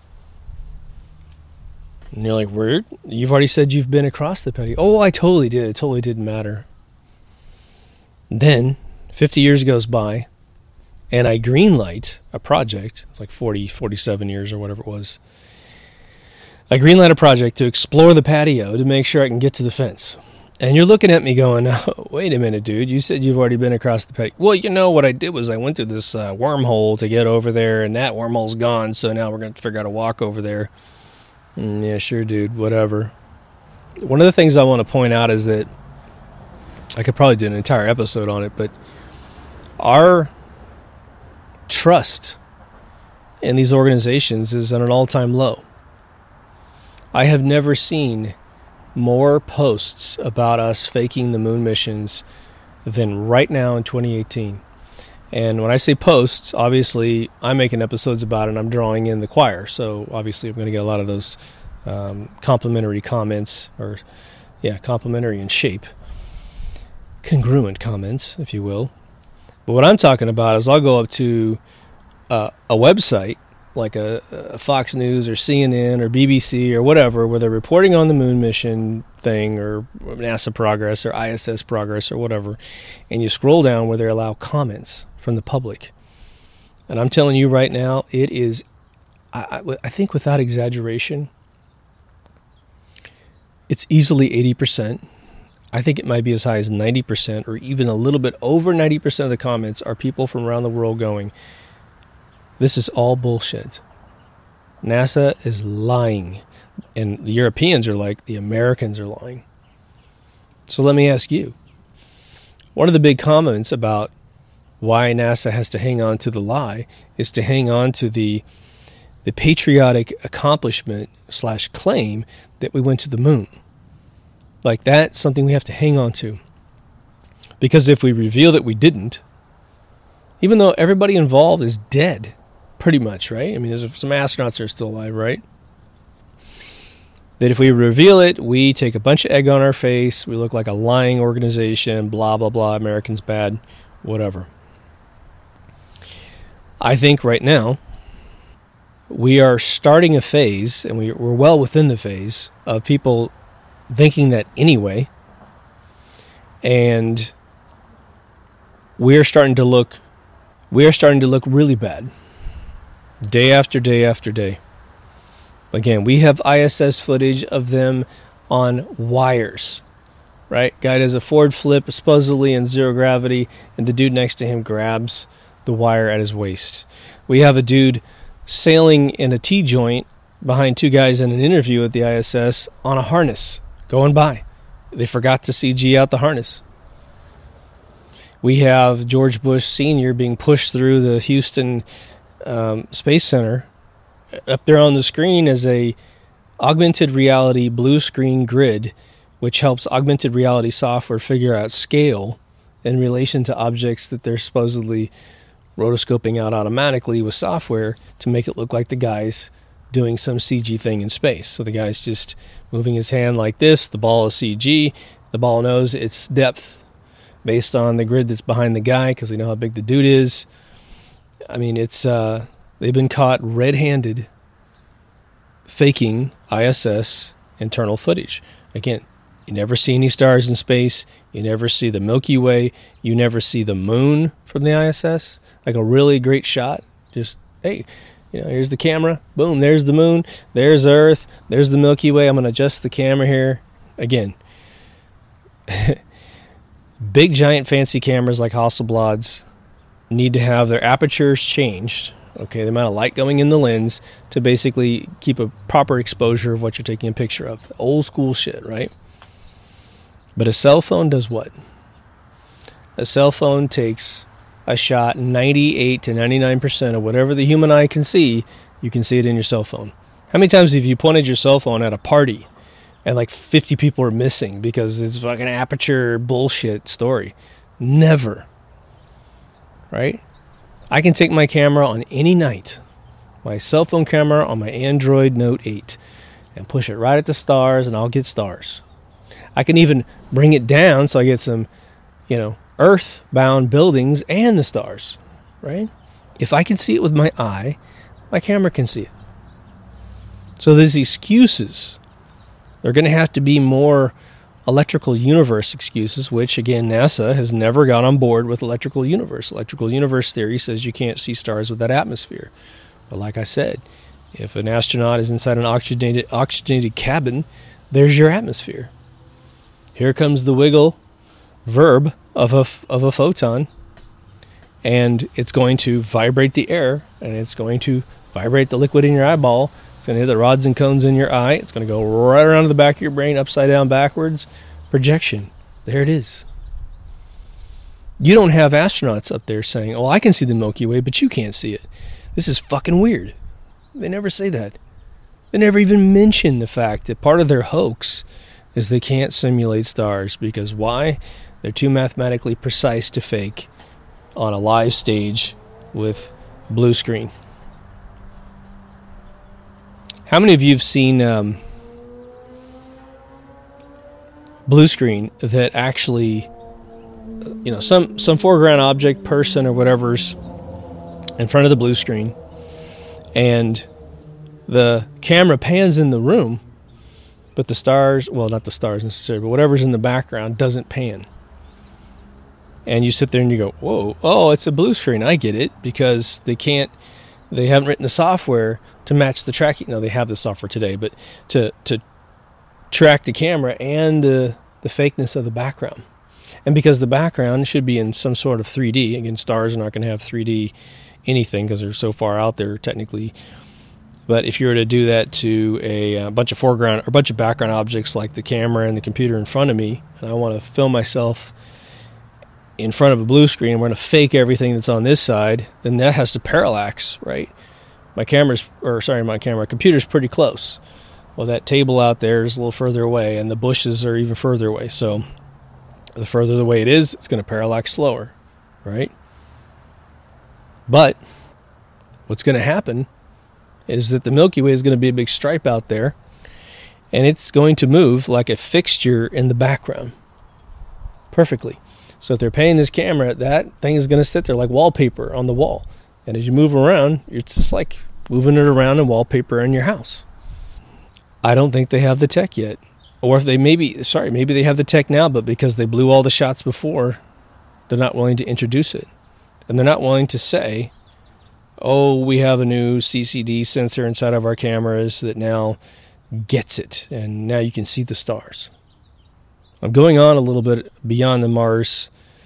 And you're like, weird? You've already said you've been across the patio. Oh, I totally did. It totally didn't matter. And then, 50 years goes by, and I greenlight a project. It's like 47 years or whatever it was. I greenlight a project to explore the patio to make sure I can get to the fence. And you're looking at me going, oh, wait a minute, dude. You said you've already been across the patio. Well, you know, what I did was I went through this wormhole to get over there, and that wormhole's gone, so now we're going to figure out how to walk over there. Yeah, sure, dude, whatever. One of the things I want to point out is that I could probably do an entire episode on it, but our trust in these organizations is at an all-time low. I have never seen more posts about us faking the moon missions than right now in 2018. And when I say posts, obviously I'm making episodes about it and I'm drawing in the choir. So obviously I'm going to get a lot of those complimentary comments, or complimentary in shape, congruent comments, if you will. But what I'm talking about is I'll go up to a website like a Fox News or CNN or BBC or whatever, where they're reporting on the moon mission thing or NASA progress or ISS progress or whatever, and you scroll down where they allow comments from the public. And I'm telling you right now, it is, I think without exaggeration, it's easily 80%. I think it might be as high as 90%, or even a little bit over 90% of the comments are people from around the world going, this is all bullshit. NASA is lying. And the Europeans are like, the Americans are lying. So let me ask you, one of the big comments about why NASA has to hang on to the lie is to hang on to the patriotic accomplishment / claim that we went to the moon. Like, that's something we have to hang on to. Because if we reveal that we didn't, even though everybody involved is dead, pretty much, right? I mean, there's some astronauts that are still alive, right? That if we reveal it, we take a bunch of egg on our face, we look like a lying organization, blah, blah, blah, Americans bad, whatever. I think right now, we are starting a phase, and we're well within the phase, of people thinking that anyway, and we're starting to look really bad, day after day after day. Again, we have ISS footage of them on wires, right? Guy does a forward flip, supposedly in zero gravity, and the dude next to him grabs the wire at his waist. We have a dude sailing in a T-joint behind two guys in an interview at the ISS on a harness, going by. They forgot to CG out the harness. We have George Bush Sr. being pushed through the Houston Space Center. Up there on the screen is a augmented reality blue screen grid, which helps augmented reality software figure out scale in relation to objects that they're supposedly rotoscoping out automatically with software to make it look like the guy's doing some CG thing in space. So the guy's just moving his hand like this. The ball is CG. The ball knows its depth based on the grid that's behind the guy because they know how big the dude is. I mean, it's they've been caught red-handed faking ISS internal footage. Again, you never see any stars in space. You never see the Milky Way. You never see the moon from the ISS. Like a really great shot. Just, hey, here's the camera. Boom, there's the moon. There's Earth. There's the Milky Way. I'm going to adjust the camera here. Again, big, giant, fancy cameras like Hasselblad's need to have their apertures changed. Okay, the amount of light going in the lens to basically keep a proper exposure of what you're taking a picture of. Old school shit, right? But a cell phone does what? A cell phone takes a shot 98 to 99% of whatever the human eye can see, you can see it in your cell phone. How many times have you pointed your cell phone at a party and like 50 people are missing because it's fucking aperture bullshit story? Never. Right? I can take my camera on any night, my cell phone camera on my Android Note 8, and push it right at the stars, and I'll get stars. I can even bring it down so I get some, earth-bound buildings and the stars, right? If I can see it with my eye, my camera can see it. So there's excuses. They're going to have to be more electrical universe excuses, which, again, NASA has never got on board with electrical universe. Electrical universe theory says you can't see stars without atmosphere. But like I said, if an astronaut is inside an oxygenated cabin, there's your atmosphere. Here comes the wiggle verb of a photon, and it's going to vibrate the air, and it's going to vibrate the liquid in your eyeball. It's going to hit the rods and cones in your eye. It's going to go right around to the back of your brain, upside down, backwards. Projection. There it is. You don't have astronauts up there saying, I can see the Milky Way, but you can't see it. This is fucking weird. They never say that. They never even mention the fact that part of their hoax is they can't simulate stars. Because why? They're too mathematically precise to fake on a live stage with blue screen. How many of you have seen blue screen that actually, some foreground object, person or whatever's in front of the blue screen, and the camera pans in the room, but the stars, well, not the stars necessarily, but whatever's in the background doesn't pan. And you sit there and you go, whoa, oh, it's a blue screen. I get it, because they haven't written the software to match the tracking. No, they have the software today, but to track the camera and the fakeness of the background. And because the background should be in some sort of 3D. Again, stars are not going to have 3D anything because they're so far out there technically. But if you were to do that to a bunch of foreground or a bunch of background objects like the camera and the computer in front of me, and I want to film myself in front of a blue screen, we're going to fake everything that's on this side, then that has to parallax, right? My computer's pretty close. Well, that table out there is a little further away, and the bushes are even further away. So the further away it is, it's going to parallax slower, right? But what's going to happen is that the Milky Way is going to be a big stripe out there, and it's going to move like a fixture in the background perfectly. So if they're panning this camera, that thing is going to sit there like wallpaper on the wall. And as you move around, it's just like moving it around in wallpaper in your house. I don't think they have the tech yet. Or if they maybe they have the tech now, but because they blew all the shots before, they're not willing to introduce it. And they're not willing to say, oh, we have a new CCD sensor inside of our cameras that now gets it, and now you can see the stars. I'm going on a little bit beyond the Mars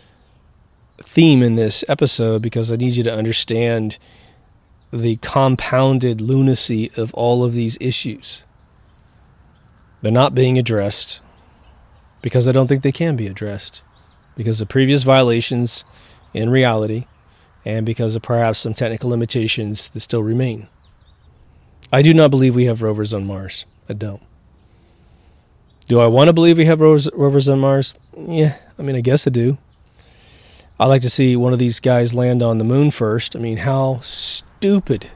theme in this episode because I need you to understand the compounded lunacy of all of these issues. They're not being addressed because I don't think they can be addressed because of previous violations in reality and because of perhaps some technical limitations that still remain. I do not believe we have rovers on Mars. I don't. Do I want to believe we have rovers on Mars? Yeah, I guess I do. I'd like to see one of these guys land on the moon first. How stupid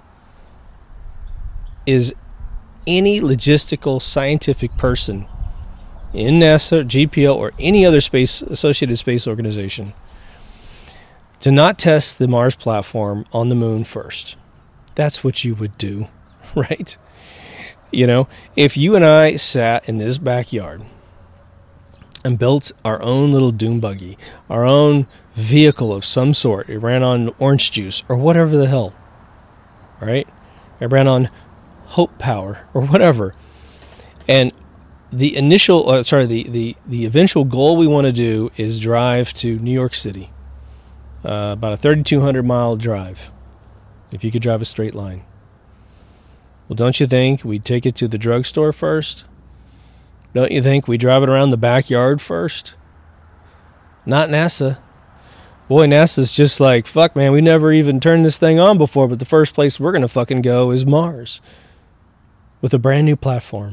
is any logistical scientific person in NASA, GPO, or any other associated space organization to not test the Mars platform on the moon first? That's what you would do, right? If you and I sat in this backyard and built our own little dune buggy, our own vehicle of some sort, it ran on orange juice or whatever the hell, right? It ran on hope power or whatever. And the eventual goal we want to do is drive to New York City, about a 3,200 mile drive, if you could drive a straight line. Well, don't you think we'd take it to the drugstore first? Don't you think we'd drive it around the backyard first? Not NASA. Boy, NASA's just like, fuck, man, we never even turned this thing on before, but the first place we're going to fucking go is Mars with a brand new platform.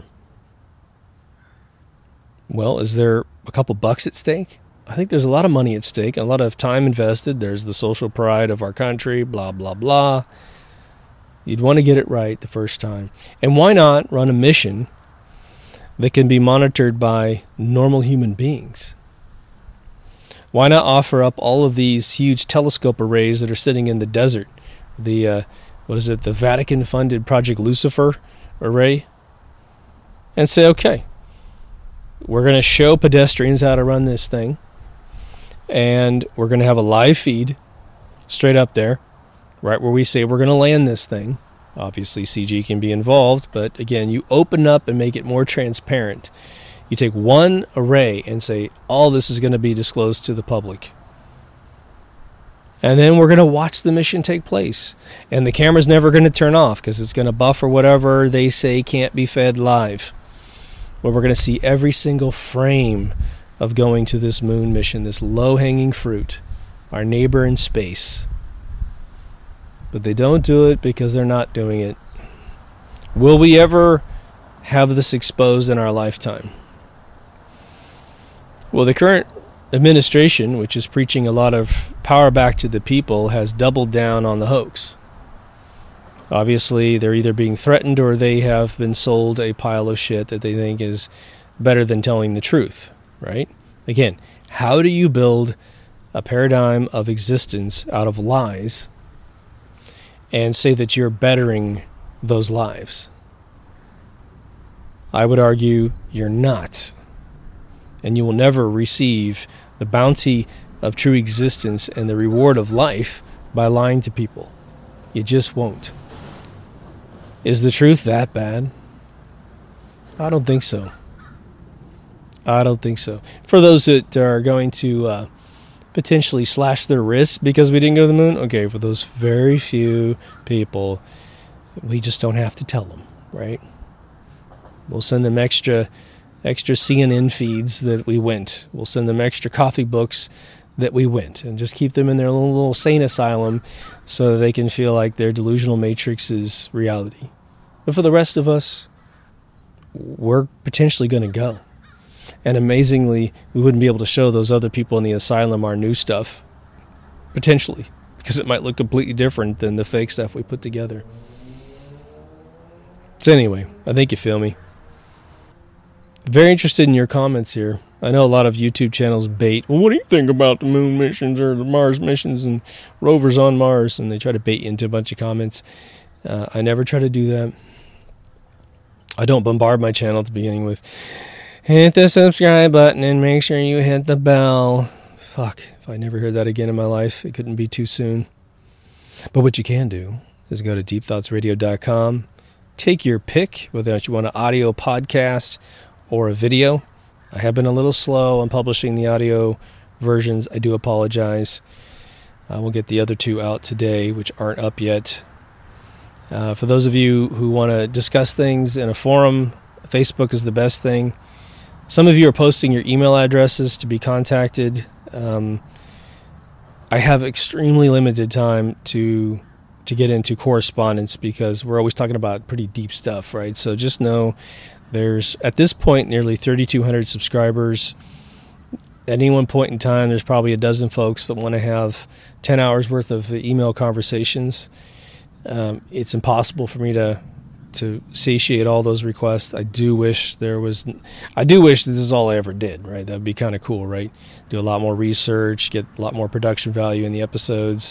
Well, is there a couple bucks at stake? I think there's a lot of money at stake and a lot of time invested. There's the social pride of our country, blah, blah, blah. You'd want to get it right the first time. And why not run a mission that can be monitored by normal human beings? Why not offer up all of these huge telescope arrays that are sitting in the desert? The Vatican-funded Project Lucifer array? And say, okay, we're going to show pedestrians how to run this thing. And we're going to have a live feed straight up there, right where we say we're going to land this thing. Obviously, CG can be involved, but again, you open up and make it more transparent. You take one array and say, all this is going to be disclosed to the public. And then we're going to watch the mission take place. And the camera's never going to turn off because it's going to buffer whatever they say can't be fed live. But we're going to see every single frame of going to this moon mission, this low-hanging fruit, our neighbor in space. but they don't do it because they're not doing it. Will we ever have this exposed in our lifetime? Well, the current administration, which is preaching a lot of power back to the people, has doubled down on the hoax. Obviously, they're either being threatened or they have been sold a pile of shit that they think is better than telling the truth, right? Again, how do you build a paradigm of existence out of lies and say that you're bettering those lives? I would argue you're not. And you will never receive the bounty of true existence and the reward of life by lying to people. You just won't. Is the truth that bad? I don't think so. I don't think so. For those that are going to potentially slash their wrists because we didn't go to the moon, okay, for those very few people, we just don't have to tell them, right? We'll send them extra CNN feeds that we went. We'll send them extra coffee books that we went, and just keep them in their little sane asylum so that they can feel like their delusional matrix is reality. But for the rest of us, we're potentially going to go. And amazingly, we wouldn't be able to show those other people in the asylum our new stuff. Potentially. Because it might look completely different than the fake stuff we put together. So anyway, I think you feel me. Very interested in your comments here. I know a lot of YouTube channels bait, well, what do you think about the moon missions or the Mars missions and rovers on Mars? And they try to bait you into a bunch of comments. I never try to do that. I don't bombard my channel at the beginning with, hit the subscribe button and make sure you hit the bell. Fuck, if I never heard that again in my life, it couldn't be too soon. But what you can do is go to deepthoughtsradio.com, take your pick, whether you want an audio podcast or a video. I have been a little slow on publishing the audio versions. I do apologize. We'll get the other two out today, which aren't up yet. For those of you who want to discuss things in a forum, Facebook is the best thing. Some of you are posting your email addresses to be contacted. I have extremely limited time to get into correspondence because we're always talking about pretty deep stuff, right? So just know there's, at this point, nearly 3,200 subscribers. At any one point in time, there's probably a dozen folks that want to have 10 hours worth of email conversations. It's impossible for me to satiate all those requests. I do wish this is all I ever did, right? That'd be kind of cool, right? Do a lot more research, get a lot more production value in the episodes.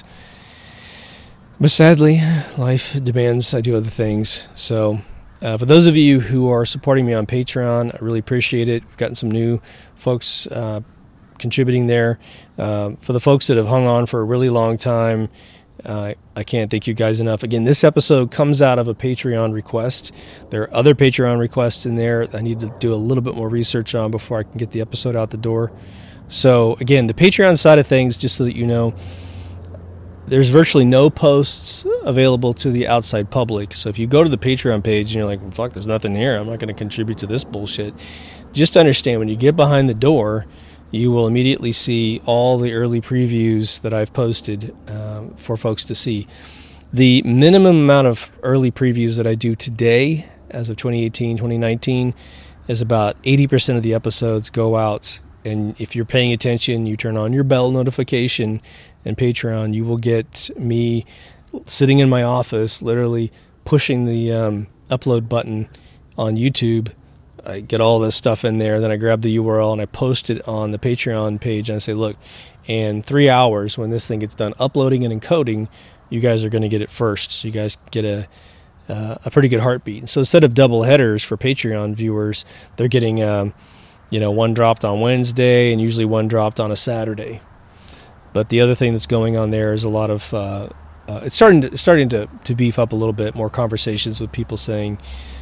But sadly, life demands I do other things. So for those of you who are supporting me on Patreon, I really appreciate it. We've gotten some new folks contributing there. For the folks that have hung on for a really long time, I can't thank you guys enough. Again, this episode comes out of a Patreon request. There are other Patreon requests in there I need to do a little bit more research on before I can get the episode out the door. So again, the Patreon side of things, just so that you know, there's virtually no posts available to the outside public. So if you go to the Patreon page and you're like, well, fuck, there's nothing here, I'm not going to contribute to this bullshit. Just understand, when you get behind the door, you will immediately see all the early previews that I've posted for folks to see. The minimum amount of early previews that I do today, as of 2018, 2019, is about 80% of the episodes go out. And if you're paying attention, you turn on your bell notification and Patreon, you will get me sitting in my office, literally pushing the upload button on YouTube. I get all this stuff in there, then I grab the URL and I post it on the Patreon page, and I say, look, in 3 hours, when this thing gets done uploading and encoding, you guys are going to get it first. So you guys get a pretty good heartbeat. So instead of double headers for Patreon viewers, they're getting one dropped on Wednesday and usually one dropped on a Saturday. But the other thing that's going on there is a lot of it's starting to beef up a little bit more conversations with people saying,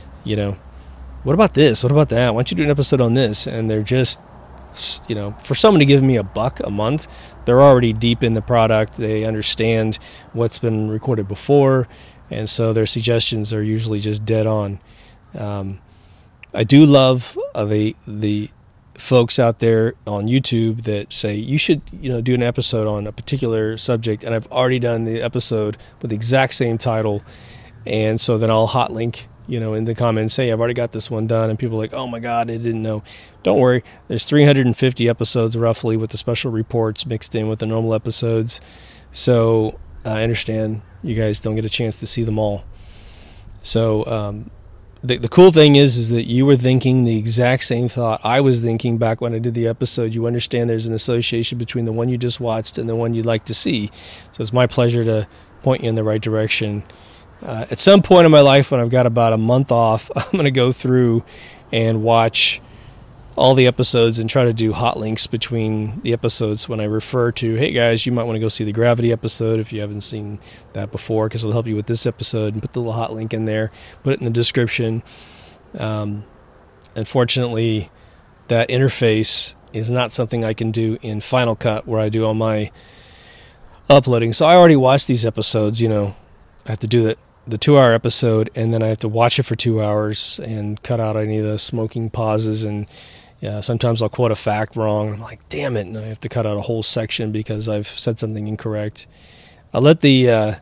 what about this? What about that? Why don't you do an episode on this? And they're just, for someone to give me $1 a month, they're already deep in the product. They understand what's been recorded before, and so their suggestions are usually just dead on. I do love the folks out there on YouTube that say you should, do an episode on a particular subject, and I've already done the episode with the exact same title, and so then I'll hot link, in the comments, hey, I've already got this one done, and people are like, oh my God, I didn't know. Don't worry, there's 350 episodes roughly with the special reports mixed in with the normal episodes, so I understand you guys don't get a chance to see them all. So the cool thing is that you were thinking the exact same thought I was thinking back when I did the episode. You understand there's an association between the one you just watched and the one you'd like to see. So it's my pleasure to point you in the right direction. At some point in my life, when I've got about a month off, I'm going to go through and watch all the episodes and try to do hot links between the episodes when I refer to, hey guys, you might want to go see the Gravity episode if you haven't seen that before, because it'll help you with this episode, and put the little hot link in there, put it in the description. Unfortunately, that interface is not something I can do in Final Cut where I do all my uploading. So I already watched these episodes, I have to do the 2-hour episode, and then I have to watch it for 2 hours and cut out any of the smoking pauses, and sometimes I'll quote a fact wrong. I'm like, damn it, and I have to cut out a whole section because I've said something incorrect. I let the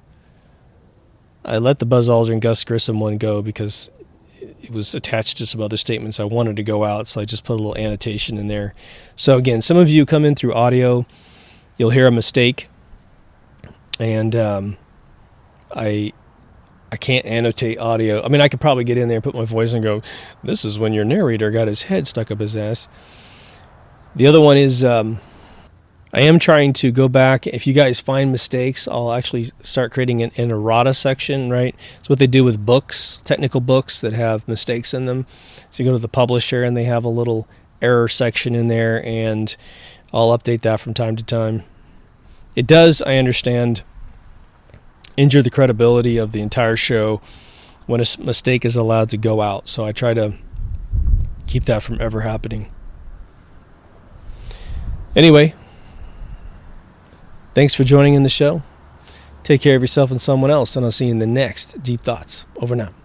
Buzz Aldrin, Gus Grissom one go because it was attached to some other statements I wanted to go out, so I just put a little annotation in there. So again, some of you come in through audio, you'll hear a mistake, and I can't annotate audio. I mean, I could probably get in there and put my voice and go, this is when your narrator got his head stuck up his ass. The other one is I am trying to go back. If you guys find mistakes, I'll actually start creating an errata section, right? It's what they do with books, technical books that have mistakes in them. So you go to the publisher and they have a little error section in there, and I'll update that from time to time. It does, I understand, injure the credibility of the entire show when a mistake is allowed to go out. So I try to keep that from ever happening. Anyway, thanks for joining in the show. Take care of yourself and someone else, and I'll see you in the next Deep Thoughts. Over now.